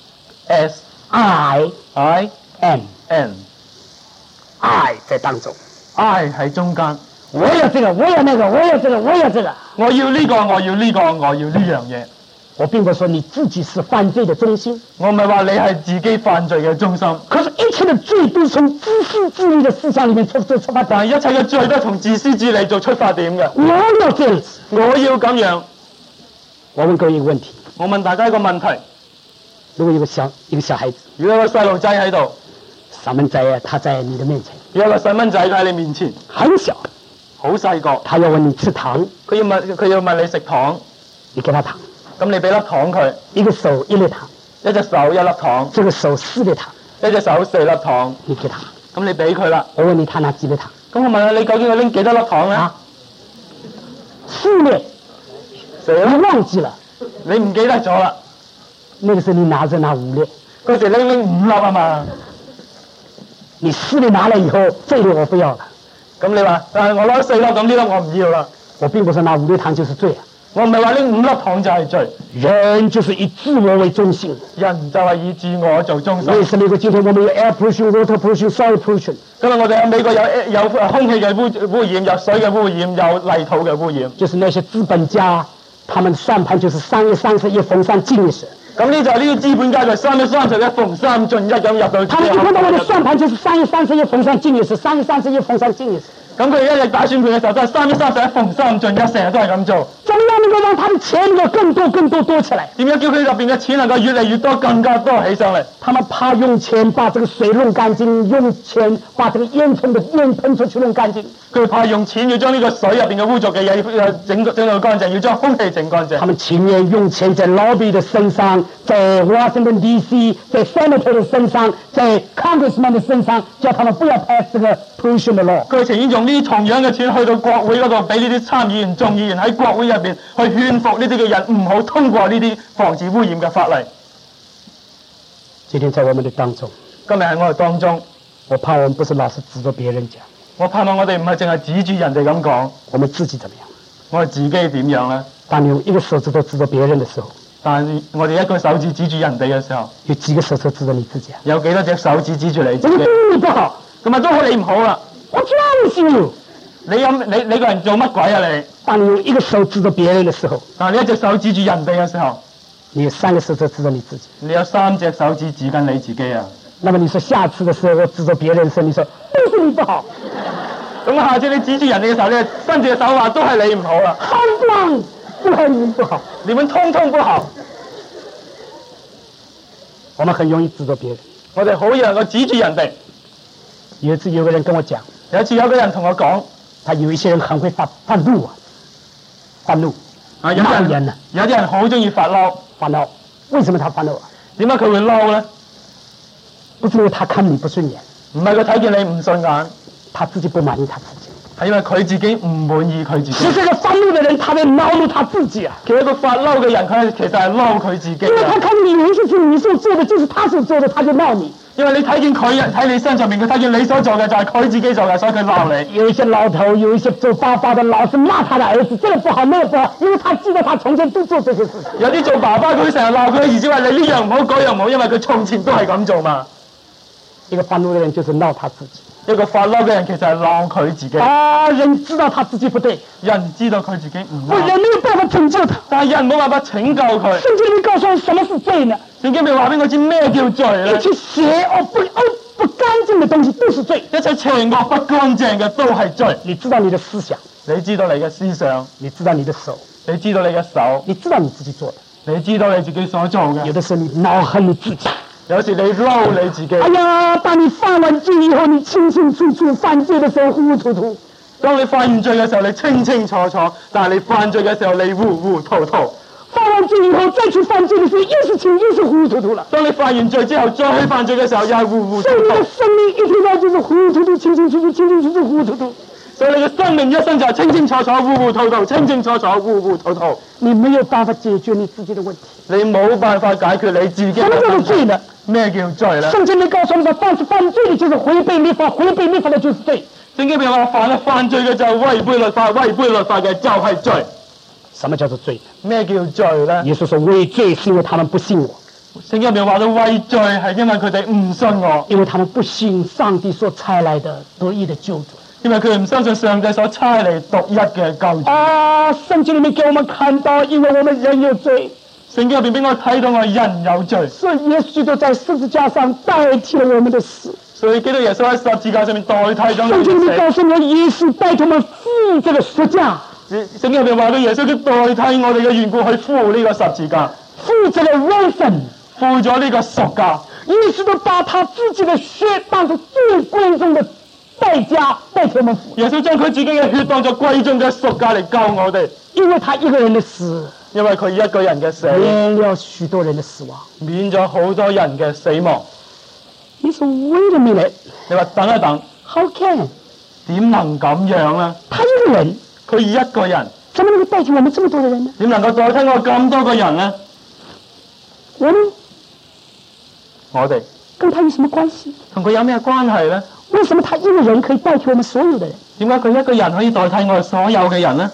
，S I I N N I 在當中， I 喺中間。 我要這個，我要那個，我要這個，我要這個。 我要呢個，我要呢個，我要呢樣嘢。 我并不是说你自己是犯罪的中心， 我唔係話你係自己犯罪嘅中心， 可是一切的罪都是從自私自利的思想裡面出出發。 但係一切嘅罪都係從自私自利做出發點嘅。 我要這樣子， 我要咁樣。 我問各位一個問題， 我問大家一個問題： 如果有個小一個小孩子， 如果有個細路仔喺度， 細蚊仔他在你的面前， 有個細蚊仔喺你面前， 很小， 好細個， 他要問你吃糖， 佢要問佢要問你食糖， 你給他糖， 咁你俾粒糖佢， 一個手一粒糖， 一隻手一粒糖， 這個手四粒糖， 一隻手四粒糖， 你給他， 咁你俾佢啦。 我問你他拿幾粒糖？ 咁我問下你究竟佢拎幾多粒糖咧？ 啊，四粒， 死啦！ 你忘記了， 你唔記得咗啦。 那個時候你拿着那五粒， 嗰時拎拎五粒啊嘛。 你四粒拿了以後，這粒我不要了。 咁你話，但係我攞四粒，咁呢粒我唔要啦。 我並不是拿五粒糖就是罪啊， 我唔係話拎五粒糖就係罪。 人就是以自我為中心， 人就係以自我做中心。 為什麼美國今天我們有 air pollution、water pollution、soil pollution？ 今日我哋喺美國有有空氣嘅污污染，有水嘅污染，有泥土嘅污染。 就是那些資本家，他們算盤就是三月三十一逢三進一時。 咁呢就係呢啲資本家就三月三十一逢三進一咁入到。 他們一看到我的算盤就是三月三十一逢三進一時，三月三十一逢三進一時。 咁佢一日打算盤嘅時候都係三月三十一逢三進一，成日都係咁做。 怎麼樣能夠讓他的錢能夠更多更多多起來？ 點樣叫佢入邊嘅錢能夠越嚟越多，更加多起上嚟？ 他們怕用錢把這個水弄乾淨，用錢把這個煙囪的煙噴出去弄乾淨。 佢怕用錢要將呢個水入邊嘅污濁嘅嘢整整到乾淨，要將空氣整乾淨。 他們情願用錢在 lobby 的身上，在 Washington D C， 在 Senator 的身上，在 Congressman 的身上，叫他們不要 pass 這個 pollution 的 law。 佢情願用呢啲同樣嘅錢去到國會嗰度，俾呢啲參議員、眾議員喺國會入邊去勸服呢啲嘅人，唔好通過呢啲防止污染嘅法例。 今天在我們的當中， 今日喺我哋當中， 我怕我們不是老是指着別人講， 我盼望我哋唔係淨係指住人哋咁講， 我們自己怎麼樣？ 我哋自己點樣咧？ 當你用一個手指頭指着別人的時候， 但係我哋一個手指指住人哋嘅時候， 有幾個手指頭指着你自己啊？ 有幾多隻手指指住你自己？ 我對你不好， 咁啊都係你唔好啦。 我就是你。 你有你你個人做乜鬼啊你？ 當你用一個手指着別人的時候， 但係你一隻手指住人哋嘅時候， 你有三個手指指着你自己。 你有三隻手指指緊你自己啊！ 那麼你說下次的時候我指着別人的時候，你說都是你不好。 咁下次你指住人哋嘅時候，你伸住隻手話都係你唔好啦。 很棒，都係你們不好， 你們通通不好。 我們很容易指着別人。 我哋好讓我指住人哋。 有一次有個人跟我講， 有一次有個人同我講， 他有一些人很會發發怒啊，發怒啊有啲人有啲人好中意發嬲， 發嬲。為什麼他發怒啊？ 點解佢會嬲咧？ 不是因為他看你不順眼， 唔係佢睇見你唔順眼， 他自己不滿意他自己。 係因為佢自己唔滿意佢自己。 其實這個發怒的人，他在惱怒他自己啊。 其實一個發嬲嘅人，佢其實係嬲佢自己。 因為他看你有一些事你所做的，就是他所做的，他就鬧你。 因為你睇見佢喺你身上面，佢睇見你所做嘅就係佢自己做嘅，所以佢鬧你。 有一些老頭，有一些做爸爸的，老是罵他的兒子，這個不好，那個不好，因為他記得他從前都做這些事情。 有啲做爸爸佢成日鬧佢嘅兒子話你呢樣唔好，嗰樣唔好，因為佢從前都係咁做嘛。 一個發怒的人就是鬧他自己。 一個發嬲嘅人其實係鬧佢自己。 啊，人知道他自己不對， 人知道佢自己唔啱， 人沒有辦法拯救他， 但係人冇辦法拯救佢。 聖經裏告訴我什麼是罪呢？ 聖經咪話俾我知咩叫罪咧？ 一切邪惡不哦不乾淨的東西都是罪， 一切邪惡不乾淨嘅都係罪。 你知道你的思想， 你知道你嘅思想， 你知道你的手， 你知道你嘅手， 你知道你自己做的， 你知道你自己所做嘅。 有的時候你惱恨你自己。 有時你嬲你自己。 哎呀，當你犯完罪以後，你清清楚楚；犯罪的時候糊糊塗塗。 當你犯完罪嘅時候，你清清楚楚；但係你犯罪嘅時候，你糊糊塗塗。 犯完罪以後再去犯罪的時候，又是清又是糊糊塗塗了。 當你犯完罪之後再去犯罪嘅時候，又係糊糊塗塗。 所以你的生命一天到就是糊糊塗塗、清清楚楚、清清楚楚、糊糊塗塗。 所以你嘅生命一生就係清清楚楚、糊糊塗塗、清清楚楚、糊糊塗塗。 你沒有辦法解決你自己的問題。 你冇辦法解決你自己嘅問題。 什麼叫做罪呢？ 咩叫罪咧？ 聖經裏告訴我們說，凡是犯罪的，就是違背律法；違背律法的，就是罪。 聖經裏話，凡係犯罪嘅就係違背律法，違背律法嘅就係罪。 什麼叫做罪？ 咩叫罪咧？ 耶穌說為罪是因為他們不信我。 聖經裏話到為罪係因為佢哋唔信我， 因為他們不信上帝所差來的獨一的救主。 因為佢哋唔相信上帝所差嚟獨一嘅救主。 啊，聖經裏面給我們看到，因為我們人有罪。 聖經入邊俾我睇到我係人有罪， 所以耶穌基督在十字架上代替了我們的死。 所以基督耶穌喺十字架上面代替咗我聖經裏面告哋嘅死。 訴我，耶穌代替我們付這個十架， 聖經入邊話到耶穌佢代替我哋嘅緣故去付呢個十字架， 付這個 ransom， 付咗呢個贖價。 耶穌都把他自己的血當作最貴重的代價代替我們付， 耶穌將佢自己嘅血當作貴重嘅贖價嚟救我哋， 因為他一個人的死， 因為佢一個人嘅死， 免了許多人的死亡。 免咗好多人嘅死亡。 你說 wait a minute， 你話等一等， how can？ 點能咁樣呢？ 他一個人佢一個人怎麼能夠代替我們這麼多的人呢？ 點能夠代替我咁多個人呢？ 我們我哋跟他有什麼關係？ 同佢有咩關係呢？ 為什麼他一個人可以代替我們所有的人？ 點解佢一個人可以代替我哋所有嘅人呢？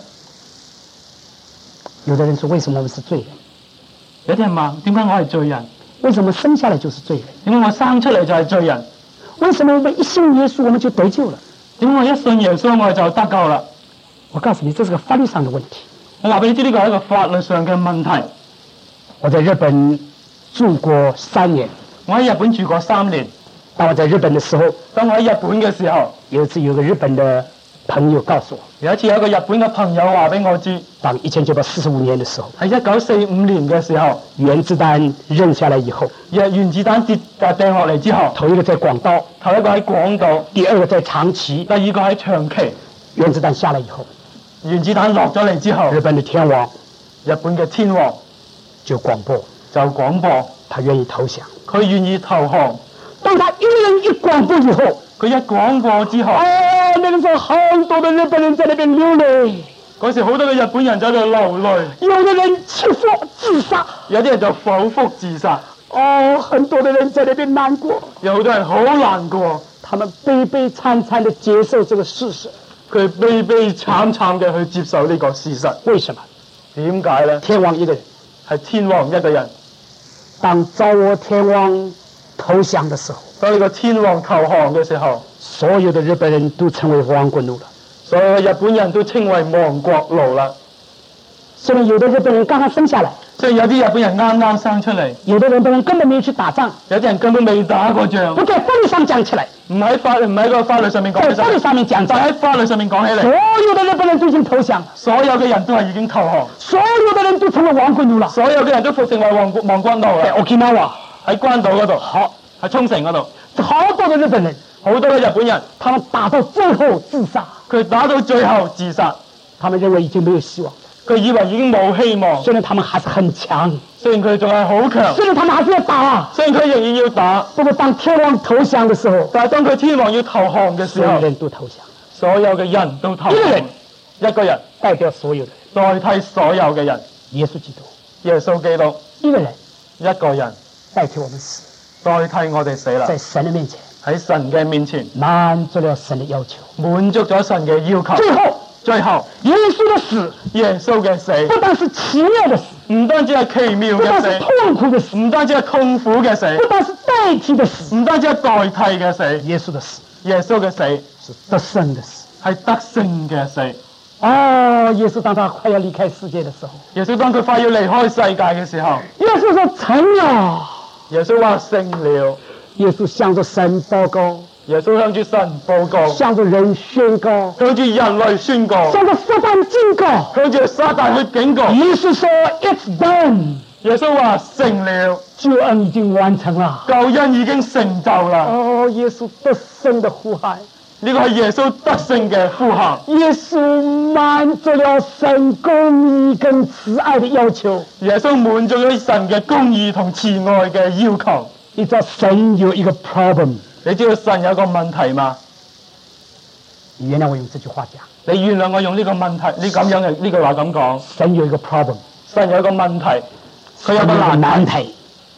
有的人說，為什麼我們是罪人？ 有啲人問，點解我係罪人？ 為什麼生下來就是罪人？ 點解我生出嚟就係罪人？ 為什麼我們一信耶穌我們就得救了？ 點解我一信耶穌我哋就得救啦？ 我告訴你，這是個法律上的問題。 我話俾你知，呢個係一個法律上嘅問題。 我在日本住過三年， 我喺日本住過三年。 當我在日本的時候， 當我喺日本嘅時候， 有一次有個日本的朋友告訴我， 有一次有一個日本嘅朋友話俾我知， 當一千九百四十五年的時候， 喺一九四五年嘅時候， 原子彈扔下來以後， 原原子彈跌掟落嚟之後， 頭一個在廣島， 頭一個喺廣島， 第二個在長崎， 第二個喺長崎。 原子彈下來以後， 原子彈落咗嚟之後， 日本的天皇日本嘅天皇就廣播， 就廣播他願意投降。 佢願意投降。 當他一人一廣播以後， 佢一廣播之後， 哦，那個時候好多的日本人在那邊流淚， 嗰時好多嘅日本人在度流淚， 有的人切腹自殺， 有啲人就剖腹自殺。 哦，很多的人在那邊難過， 有好多人好難過， 他們悲悲慘慘地接受這個事實。 佢悲悲慘慘嘅去接受呢個事實。 為什麼？ 點解呢？ 天皇一個人， 係天皇一個人。 當昭和天皇投降的時候， 當呢個天皇投降嘅時候， 所有的日本人都稱為亡國奴了， 所有日本人都稱為亡國奴啦。 雖然有的日本人剛剛生下來， 所以有啲日本人啱啱生出嚟， 有的日本人根本沒有去打仗， 有啲人根本未打過仗， 不在法律上講起來， 唔喺法律唔喺個法律上面講起嚟， 在法律上面講起就來， 喺法律上面講起所嚟， 有的日本人都已經投降了， 所有嘅人都係已經投降， 所有的人都成為亡國奴了。 所有嘅人都服成為亡國亡國奴在啦。 Okinawa， 喺關島嗰度，好喺沖繩嗰度， 好多的日本人， 好多嘅日本人， 他們打到最後自殺， 佢打到最後自殺， 他們認為已經沒有希望， 佢以為已經冇希望。 雖然他們還是很強， 雖然佢仲係好強， 雖然他們還是要打， 雖然佢仍然要打， 不過當天皇投降的時候， 但係當佢天皇要投降嘅時候所有，人都投降， 所有嘅人都投降。 一個人一個人代表所有的人。 代替所有嘅人， 耶穌基督耶穌基督一個人一個人代替我們死， 代替我哋死啦， 在神的面前喺神嘅面前滿足了神的要求。 滿足咗神嘅要求。 最後， 最後耶穌的死耶穌嘅死不但是奇妙的死， 唔單止係奇妙不但是嘅死， 痛苦的死， 唔單止係痛苦嘅死， 不但是代替的死， 唔單止係代替嘅死， 耶穌的死耶穌嘅死是得勝的死。 係得勝嘅死。 哦，耶穌當他快要離開世界的時候， 耶穌當佢快要離開世界嘅時候， 耶穌說成了。 耶穌話成了。 耶穌向着神報告， 耶穌向住神報告， 向着人宣告， 向住人類宣告， 向着撒旦警告。 向住撒旦去警告。 耶穌說 It's done， 耶穌話成了， 救恩已經完成了。 救恩已經成就啦。 哦，耶穌得勝的呼喊， 呢個係耶穌得勝嘅呼喊。 耶穌滿足了神公義跟慈愛的要求。 耶穌滿足咗神嘅公義同慈愛嘅要求。 你知道神有一個 problem， 你知道神有個問題嗎？ 你原諒我用這句話講， 你原諒我用呢個問題，你咁樣嘅呢句話咁講。 神有一個 problem， 神有一個問題，佢有神有一個個難題。 難題。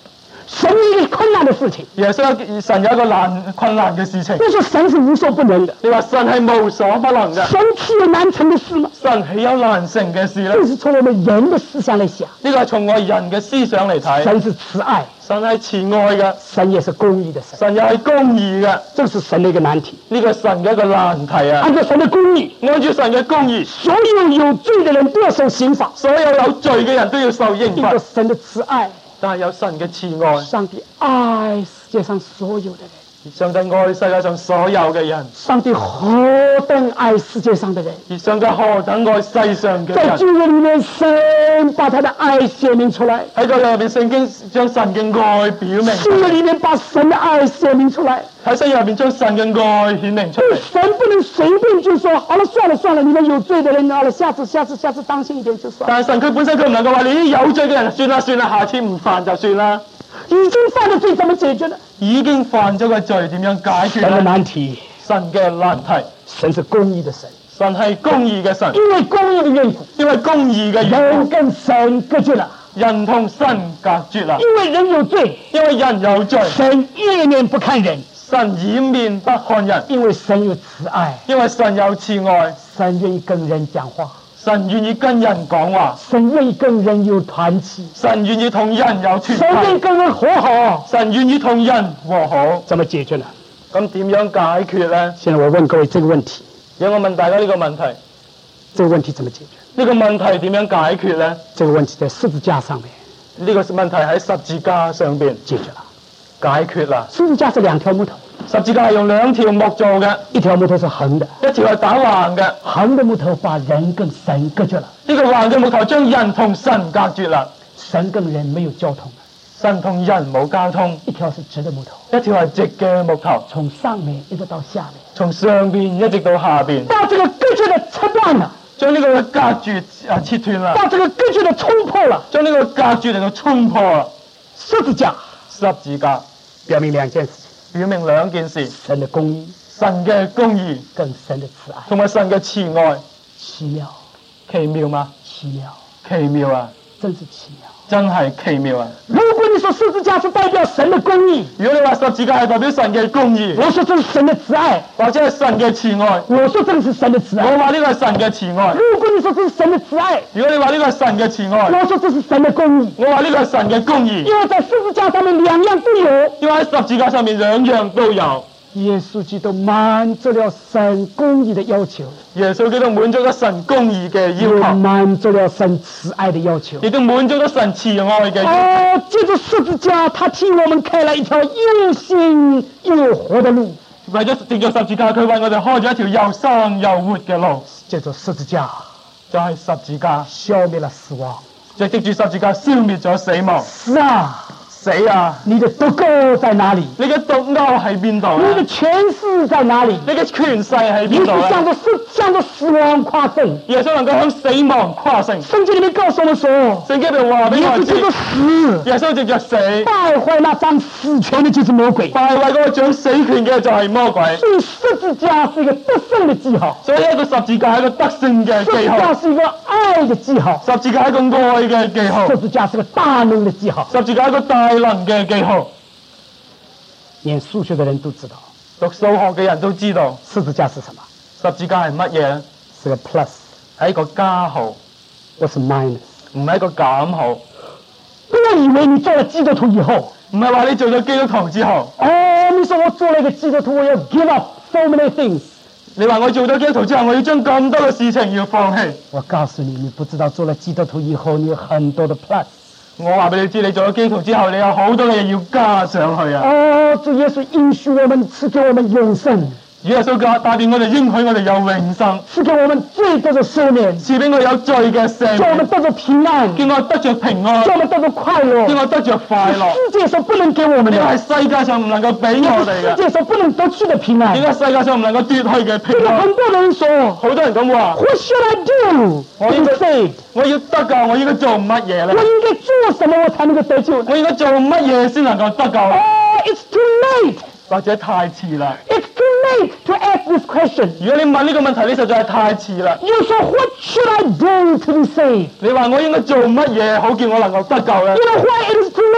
神有一個困難的事情， 耶穌神有一個難困難嘅事情。 不是神是無所不能的， 你話神係無所不能嘅， 神豈有難成的事嗎？ 神豈有難成嘅事咧？ 這是從我們人的思想來想， 呢個係從我人嘅思想嚟睇。 神是慈愛， 神係慈愛嘅， 神也是公義的神， 神又係公義嘅， 這是神的一個難題。 呢個係神嘅一個難題啊！ 按照神的公義， 按照神嘅公義， 所有有罪的人都要受刑罰， 所有有罪嘅人都要受刑罰。 因着神的慈愛， 但係有神嘅慈愛， 上帝愛世界上所有的人。 上帝愛世界上所有嘅人， 上帝何等愛世界上的人， 而上帝何等愛世上嘅在人。 舊約裏面，神把他的愛寫明出來， 喺個裏邊，聖經將神嘅愛表明出新約嚟。 裏面把神的愛寫明出來。 喺新約入邊將神嘅愛顯明出嚟。 神不能隨便就說好了，算了算了，你們有罪的人，好了，下次下次下次當心一點就算。 但係神佢本身佢唔能夠話你啲有罪嘅人算啦算啦，下次唔犯就算啦。 已經犯了罪，怎麼解決呢？ 已經犯咗個罪，點樣解決神的呢？ 難題， 神嘅難題， 神是公義的神， 神係公義嘅神， 因為公義的緣故， 因為公義嘅緣人故， 跟神隔絕了， 人同神隔絕啦。 因為人有罪， 因為人有罪， 神掩面不看人， 神掩面不看人， 因為神有慈愛， 因為神有慈愛， 神願意跟人講話， 神願意跟人講話， 神願意跟人有團契， 神願意同人有團神願意契， 跟人和好， 神願意同人和好。 怎麼解決呢？ 咁點樣解決呢？ 現在我問各位這個問題， 讓我問大家呢個問題， 這個問題怎麼解決？ 呢個問題點樣解決呢？ 這個問題在十字架上面呢個問題喺十字架上邊解決了。 解決啦。 十字架是兩條木頭， 十字架係用兩條木做嘅， 一條木頭是橫的， 一條係打橫嘅。 橫的木頭把人跟神隔絕了， 呢個橫嘅木頭將人同神隔絕啦， 神跟人沒有交通， 神同人冇交通。 一條是直的木頭， 一條係直嘅木頭， 從上面一直到下面， 從上邊一直到下邊， 把這個隔絕的切斷了， 將呢個隔絕啊切斷啦， 把這個隔絕的衝破了。 將呢個隔絕嚟到衝破啦。 十字架十字架表明兩件事情： 表明兩件事， 神的公義神嘅公義跟神的慈愛。 同埋神嘅慈愛。 奇妙， 奇妙嗎？ 奇妙， 奇妙啊！ 真是奇妙。 真係奇妙啊！ 如果你說十字架是代表神的公義， 如果你話十字架係代表神嘅公義， 我說這是神的慈愛， 或者係神嘅慈愛， 我說這個是神的慈愛。 我話呢個係神嘅慈愛。 如果你說這是神的慈愛， 如果你話呢個係神嘅慈愛， 我說這是神的公義。 我話呢個係神嘅公義。 因為在十字架上面兩樣都有， 因為喺十字架上面兩樣都有。 耶穌基督滿足了神公義的要求， 耶穌基督滿足咗神公義嘅又要求， 滿足了神慈愛的要求。 亦都滿足咗神慈愛嘅要求。 哦，借着十字架，他替我們開了一條又新又活的路。 為咗藉着十字架，佢為我哋開咗一條又生又活嘅路。 借着十字架， 就係十字架， 消滅了死亡。 就藉住十字架消滅咗死亡。 是啊， 死啊！ 你的得救在哪裡？ 你嘅毒鈎喺邊度你的啊？ 權勢在哪裡？ 你嘅權勢喺你是邊度啊？ 向着死向着死亡誇勝。 耶穌能夠向死亡誇勝。 聖經裡面告訴我們說， 聖經裏話俾我哋知耶穌這個，死耶穌藉着死敗壞那掌死權的就是魔鬼。 敗壞嗰個掌死權嘅就係魔鬼。 所以十字架是一個得勝的記號， 所以一個十字架係一個得勝嘅十字記號， 架是一個愛的記號， 十字架係一個愛嘅記號， 十字架是個大能的記號。 十字架係一個大能嘅記號。 連數學的人都知道， 讀數學嘅人都知道十字架是什麼？ 十字架係乜嘢咧？ 是個 plus， 係一個加號， 不是 minus。 唔係一個減號。 不要以為你做了基督徒以後， 唔係話你做咗基督徒之後， 哦，你說我做了一個基督徒，我要 give up so many things。 你話我做咗基督徒之後，我要將咁多嘅事情要放棄。 我告訴你，你不知道做了基督徒以後，你有很多的 plus。 我話俾你知，你做咗基督徒之後，你有好多嘅嘢要加上去啊！ 哦，主耶穌應許我們，賜給我們永生， 主耶穌教帶領我哋應許我哋有永生， 賜給我們罪得的赦免， 賜俾我有罪嘅赦免， 叫我們得着平安， 叫我得着平安， 叫我們得着快樂， 叫我得着快樂。 世界所不能給我們呢個的， 係世界上唔能夠俾我哋世嘅， 界所不能得去的平安。 呢個世界上唔能夠奪去嘅這平安。 個很多人說好多人咁話， ，What should I do 我 to 應 be 該 saved？ 我要得救，我應該做乜嘢咧？ 我應該做什麼我才能夠得救呢？ 我應該做乜嘢先能夠得救？ 哦，It's too late. 或者太遲啦？ It's too late to ask this question. 如果你問呢個問題，你實在係太遲啦。 You say, what should I do to be saved? 你話我應該做乜嘢好叫我能夠得救咧？ You know why it is too late?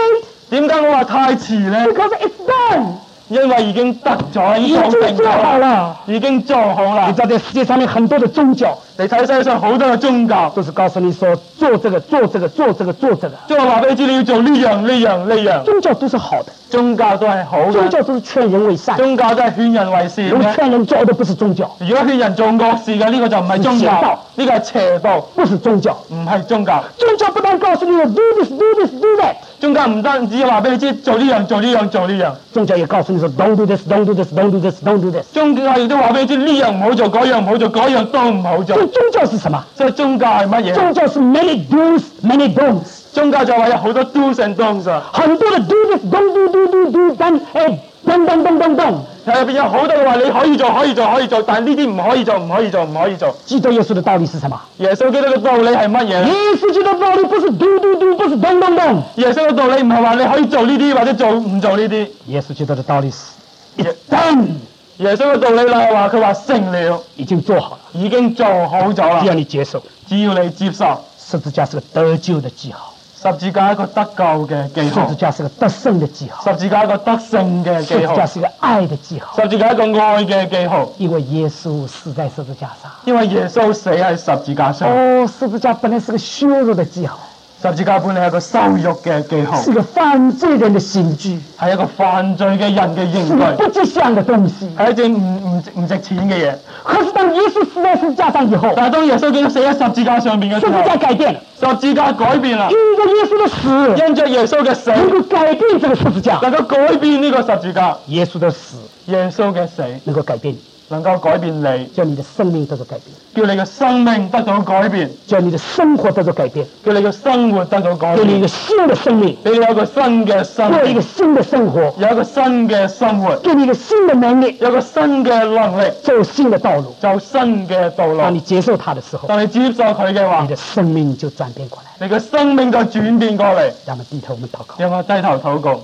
點解我話太遲咧？ Because it's done， 因為已經得咗，已已經定經做好咗， 了。 已經做好啦你。知道在世界上面很多的宗教你睇世界上好多嘅宗教， 都是告訴你說做這個做這個做這個做這個， 即係話俾你知你要做呢樣呢樣呢樣。 宗教都是好的， 宗教都係好嘅， 宗教都是勸人為善。 宗教都係勸人為善如果嘅。 勸人做的不是宗教， 如果勸人做惡事嘅呢個就唔係宗教邪道， 呢個係邪道， 不是宗教。 唔係宗教。 宗教不但告訴你 do this do this do that， 宗教唔單止話俾你知做呢樣做呢樣做呢樣， 宗教也告訴你說 don't do this don't do this don't do this don't do this。 宗教亦都話俾你知呢樣唔好做，嗰樣唔好做，嗰樣都唔好做所。以宗教是什麼？ 所以宗教係乜嘢？ 宗教是 many do's many don'ts， 宗教就話有好多 do's and don'ts 啊， 很多的 do this don't do do do do 但哎噔噔噔噔噔。 入邊有好多嘅話你可以做可以做可以做，但係呢啲唔可以做唔可以做唔可以做。 基督耶穌的道理是什麼？ 耶穌基督嘅道理係乜嘢耶咧？ 穌基督的道理不是 do do do，不是噔噔噔。 耶穌嘅道理唔係話你可以做呢啲或者做唔做呢啲。 耶穌基督的道理是耶 done， 耶穌嘅道理啦係話佢話成了， 已經做好了， 已經做好咗啦只。要你接受。 只要你接受， 十字架是個得救的記號， 十字架係一個得救嘅記號十字，架是個得勝的記號， 十字架係一個得勝嘅十字記號， 架是個愛的記號。 十字架係一個愛嘅記號。 因為耶穌死在十字架上。 因為耶穌死喺十字架上， 哦，十字架本來是個羞辱的記號， 十字架本嚟係一個羞辱嘅記號， 是個犯罪人的刑具， 係一個犯罪嘅人嘅刑是個具， 不吉祥的東西。 係一隻唔唔唔值錢嘅嘢。 可是當耶穌死在十字架上以後， 但係當耶穌基督死喺十字架上邊嘅時十字架候， 改變了， 十字架改變啦， 因着耶穌的死， 因着耶穌嘅死能夠改變這個十字架。 能夠改變呢個十字架， 耶穌的死耶穌嘅死能夠改變你， 能夠改變你， 叫你的生命得到改變， 叫你嘅生命得到改變， 叫你的生活得到改變， 叫你嘅生活得到改變給你一個，新的生命， 俾你有一個新嘅生過一個命， 新的生活， 有一個新嘅生活， 給你一個新的能力， 有一個新嘅能力， 走新的道路。 走新嘅道當你路。 接受它的時候， 當你接受佢嘅話你，的生命就轉變過來。 你嘅生命就轉變過嚟。 讓我們低頭，我們禱告。 讓我低頭禱告。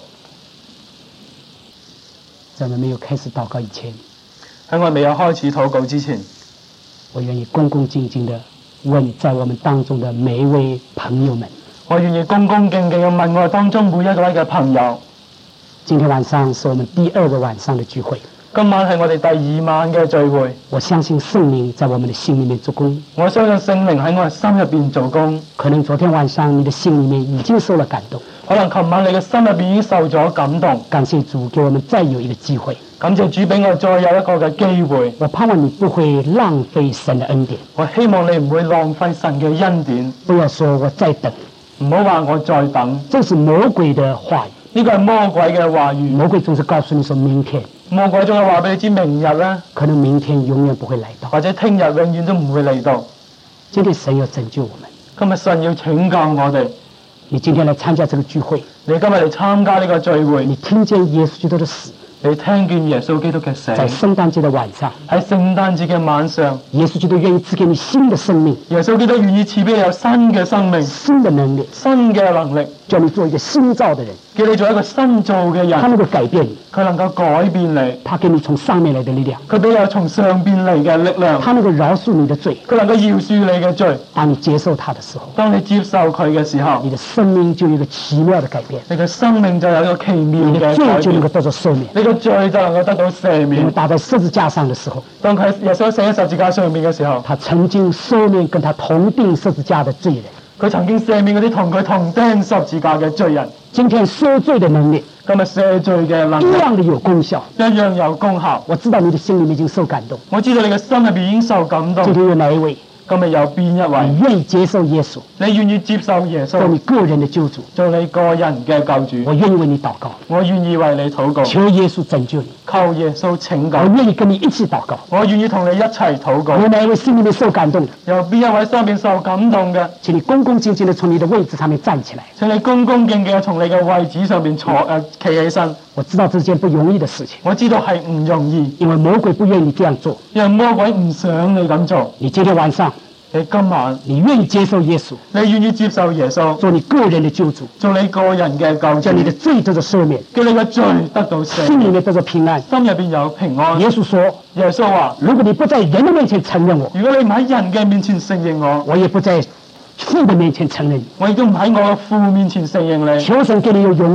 在我們沒有開始禱告以前， 喺我未有開始禱告之前， 我願意恭恭敬敬地問在我們當中的每一位朋友們： 我願意恭恭敬敬咁問我當中每一位嘅朋友， 今天晚上是我們第二個晚上的聚會， 今晚係我哋第二晚嘅聚會。 我相信聖靈在我們的心裡面做工。 我相信聖靈喺我哋心入邊做工。 可能昨天晚上你的心裡面已經受了感動， 可能琴晚你嘅心入邊已經受咗感動。 感謝主給我們再有一個機會。 感謝主俾我再有一個嘅機會。 我盼望你不會浪費神的恩典， 我希望你唔會浪費神嘅恩典。 不要說我再等， 唔好話我再等， 這是魔鬼的話語。 呢個係魔鬼嘅話語。 魔鬼總是告訴你說明天， 魔鬼仲係話俾你知明日咧， 可能明天永遠不會來到。 或者聽日永遠都唔會嚟到。 今天神要拯救我們， 今日神要拯救我哋。 你今天來參加這個聚會， 你今日嚟參加呢個聚會， 你聽見耶穌基督的死， 你聽見耶穌基督嘅死。 在聖誕節的晚上， 喺聖誕節嘅晚上， 耶穌基督願意賜給你新的生命、 耶穌基督願意賜俾你有新嘅生命、 新的能力， 新嘅能力， 叫你做一個新造的人。 叫你做一個新造嘅人。 他能夠改變你， 佢能夠改變你， 他給你從上面來的力量， 佢俾你有從上邊嚟嘅力量， 他能夠饒恕你的罪。 佢能夠饒恕你嘅罪。 當你接受他的時候， 當你接受佢嘅時候， 你的生命就有一個奇妙的改變， 你嘅生命就有一個奇妙你的嘅改變罪就能夠，得到赦免。 你嘅罪就能夠得到赦因為免。 打在十字架上的時候， 當佢耶穌死喺十字架上面嘅時候， 他曾經赦免跟他同釘十字架的罪人。 佢曾經赦免嗰啲同佢同釘十字架嘅罪人。 今天赦罪的能力今日赦罪嘅能力一樣的有功效。 一樣有功效。 我知道你的心裡面已經受感動。 我知道你嘅心入邊已經受感動。 今天有哪一位今日有邊一你位願意接受耶穌你願意接受耶做你穌個人的救主？ 做你個人嘅救主？ 我願意為你禱告， 我願意為你禱告， 求耶穌拯救你。 求耶穌拯救我。願意跟你一起禱告。 我願意同你一齊禱告。 有哪一位心裡面受感動的？ 有邊一位心入邊受感動嘅？ 請你恭恭敬敬地從你的位置上面站起來。 請你恭恭敬敬從你嘅位置上邊坐誒企起身。 我知道這是件不容易的事情， 我知道係唔容易， 因為魔鬼不願意你這樣做。 因為魔鬼唔想你咁做。 你今天晚上， 你今晚你願意接受耶穌你願意接受耶穌做你個人的救主， 做你個人嘅救叫你的主， 罪得到赦免， 叫你嘅罪得到赦免， 心裡面得到平安。 心入邊有平安。 耶穌說， 耶穌話： 如果你不在人的面前承認我， 如果你唔喺人嘅面前承認我， 我也不在父的面前承認你。 我亦都唔喺我嘅父面前承認你。 求神給你有勇氣，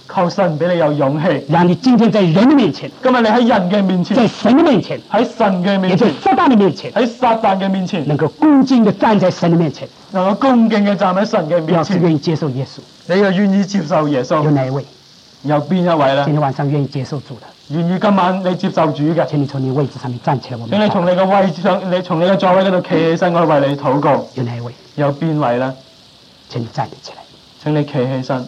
求神俾你有勇氣， 让你今天在人的面前， 今日你喺人嘅面前， 在神的面前， 喺神嘅也面前， 在撒旦的面前， 喺撒旦嘅面前， 能夠恭敬的站在神的面前。 能夠恭敬嘅站喺神嘅面前， 要是願意接受耶穌， 你又願意接受耶有穌？ 哪一位有邊一位呢？ 今天晚上願意接受主的？ 願意今晚你接受主嘅？ 請你從你位置上面站起來，我們請你從你嘅位置上，你從你嘅座位嗰度企起身，我為你禱告。 有哪一位？ 有邊位呢？ 請你站立起來。 請你企起身，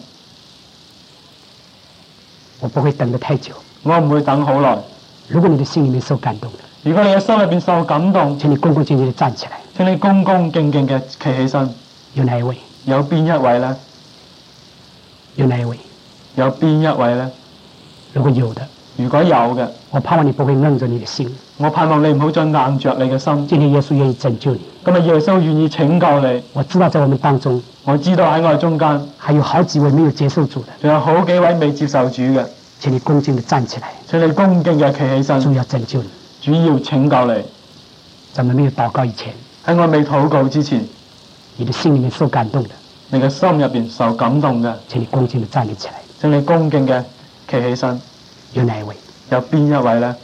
我不會等得太久。 我唔會等好耐。 如果你的心裡面受感動的， 如果你嘅心入邊受感動， 請你恭恭敬敬地站起來。 請你恭恭敬敬嘅企起身。 有哪一位？ 有邊一位呢？ 有哪一位？ 有邊一位呢？ 如果有的， 如果有嘅， 我盼望你不會硬着你的心。 我盼望你唔好再硬着你嘅心。 今天耶穌願意拯救你， 今日耶穌願意拯救你。 我知道在我們當中， 我知道喺我哋中間還有好幾位沒有接受主的， 仲有好幾位未接受主嘅， 請你恭敬地站起來。 請你恭敬嘅企起身。 主要拯救你， 主要拯救你。 在我們沒有禱告以前， 喺我未禱告之前， 你的心裡面受感動的， 你嘅心入邊受感動嘅， 請你恭敬地站立起來。 請你恭敬嘅企起身。 有哪一位？ 有邊一位呢？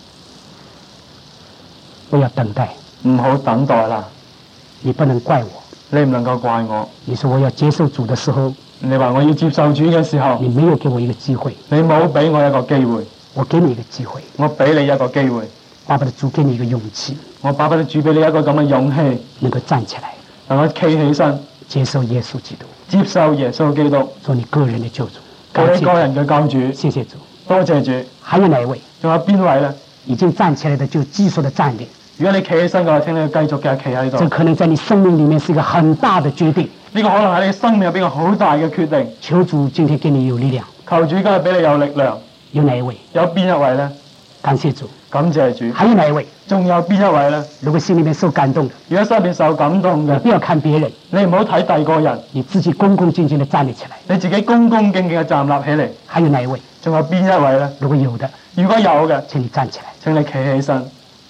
不要等待， 唔好等待啦！ 你不能怪我。 你唔能夠怪我。 你說我要接受主的時候， 你話我要接受主嘅時候， 你沒有給我一個機會， 你冇俾我一個機會。 我給你一個機會， 我俾你一個機會。 巴不得主給你一個勇氣， 我巴不得主俾你一個咁嘅勇氣， 能夠站起來， 能夠企起身， 接受耶穌基督， 接受耶穌基督， 做你個人的救主。 做你個人嘅救主。 謝謝主。 多謝主。 還有哪一位？ 仲有邊位呢？ 已經站起來的就繼續的站立。 如果你企起身嘅話，請你繼續嘅企喺度。 這可能在你生命裡面是一個很大的決定。 呢個可能喺你生命入邊個好大嘅決定。 求主今天給你有力量。 求主今日俾你有力量。 有哪一位？ 有邊一位呢？ 感謝主。 感謝主。 還有哪一位？ 仲有邊一位呢？ 如果心裡面受感動的， 如果心入邊受感動嘅， 不要看別人， 你唔好睇第二個人， 你自己恭恭敬敬地站立起來。 你自己恭恭敬敬嘅站立起嚟。 還有哪一位？ 仲有邊一位呢？ 如果有的， 如果有嘅， 請你站起來。 請你企起身。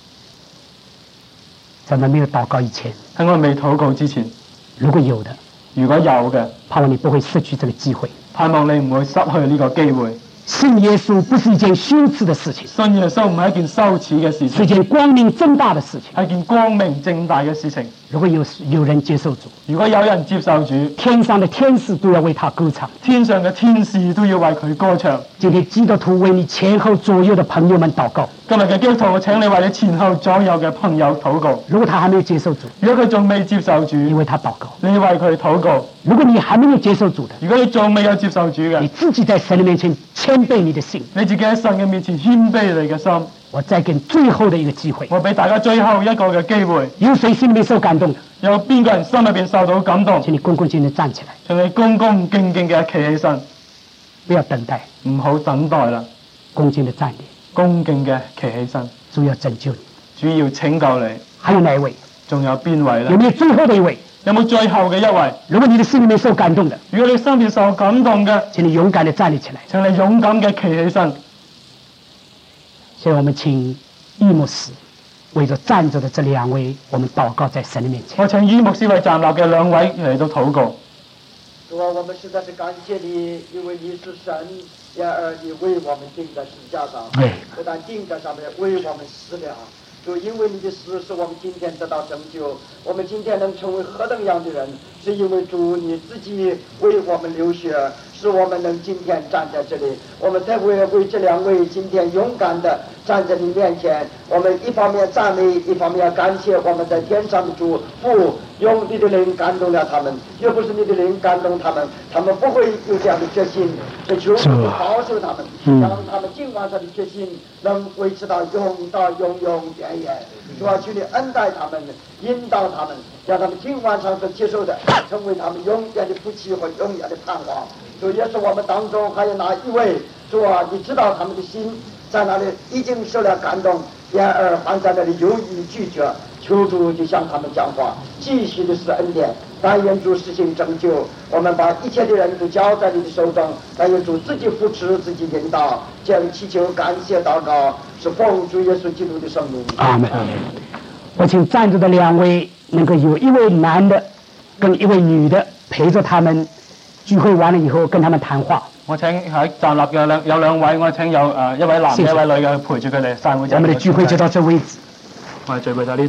在我們沒有禱告以前， 喺我未禱告之前， 如果有的， 如果有嘅， 盼望你不會失去這個機會。 盼望你唔會失去呢個機會。 信耶穌不是一件羞恥的事情， 信耶穌唔係一件羞恥嘅事情， 是一件光明正大的事情， 係件光明正大嘅事情。 如果有有人接受主， 如果有人接受主， 天上的天使都要為他歌唱， 天上嘅天使都要為佢歌唱。 今天基督徒為你前後左右的朋友們禱告。 今日嘅基督徒，我請你為你前後左右嘅朋友禱告。 如果他還沒有接受主， 如果佢仲未接受主， 你為他禱告， 你為佢禱告。 如果你還沒有接受主的， 如果你仲未有接受主嘅， 你自己在神的面前謙卑你的心， 你自己喺神嘅面前謙卑你嘅心。 我再給你最後的一個機會， 我俾大家最後一個嘅機會。 有誰心裡面受感動的？ 有邊個人心入邊受到感動？ 請你恭恭敬敬地站起來， 請你恭恭敬敬嘅企起身， 不要等待， 唔好等待啦， 恭敬地站立， 恭敬嘅企起身。 主要拯救你， 主要拯救你。 還有哪一位？ 仲有邊位呢？ 有沒有最後的一位？ 有冇最後嘅一位？ 如果你的心裡面受感動的， 如果你心裏受感動嘅， 請你勇敢地站立起來， 請你勇敢嘅企起身。 現在我們請易牧師為着站着的這兩位，我們禱告在神的面前。 我請易牧師為站立嘅兩位嚟到禱告。 主啊，我們實在是感謝你，因為你是神，然而你為我們釘在十字架上，不但釘在上面，為我們死了。就因為你的死，使我們今天得到拯救。我們今天能成為何等樣的人，是因為主你自己為我們流血，使我們能今天站在這裡。我們才會為這兩位今天勇敢地站在你面前。我們一方面讚美，一方面要感謝我們在天上的主父，用你的靈感動了他們。若不是你的靈感動他們，他們不會有這樣的決心。所以求主保守他們，讓他們今晚上的決心能維持到永到永永遠遠。主啊，求你恩待他們，引導他們，讓他們今晚上所接受的，成為他們永遠的福氣和永遠的盼望。主也是我們當中還有哪一位？主啊，你知道他們的心在那裡已經受了感動，然而還在那裡猶豫拒絕。求主就向他們講話，繼續的是恩典，但願主實行拯救。我們把一切的人都交在你的手中，但願主自己扶持，自己引導。這樣祈求感謝禱告，是奉主耶穌基督的聖名。 阿門。我請站着的兩位能夠有一位男的跟一位女的陪着他們聚會完了以後跟他們談話。 我請喺站立嘅兩有兩位，我請有誒一位男嘅一位女嘅陪住佢哋散會。 我們的聚會就到這為止。 我哋聚會到呢。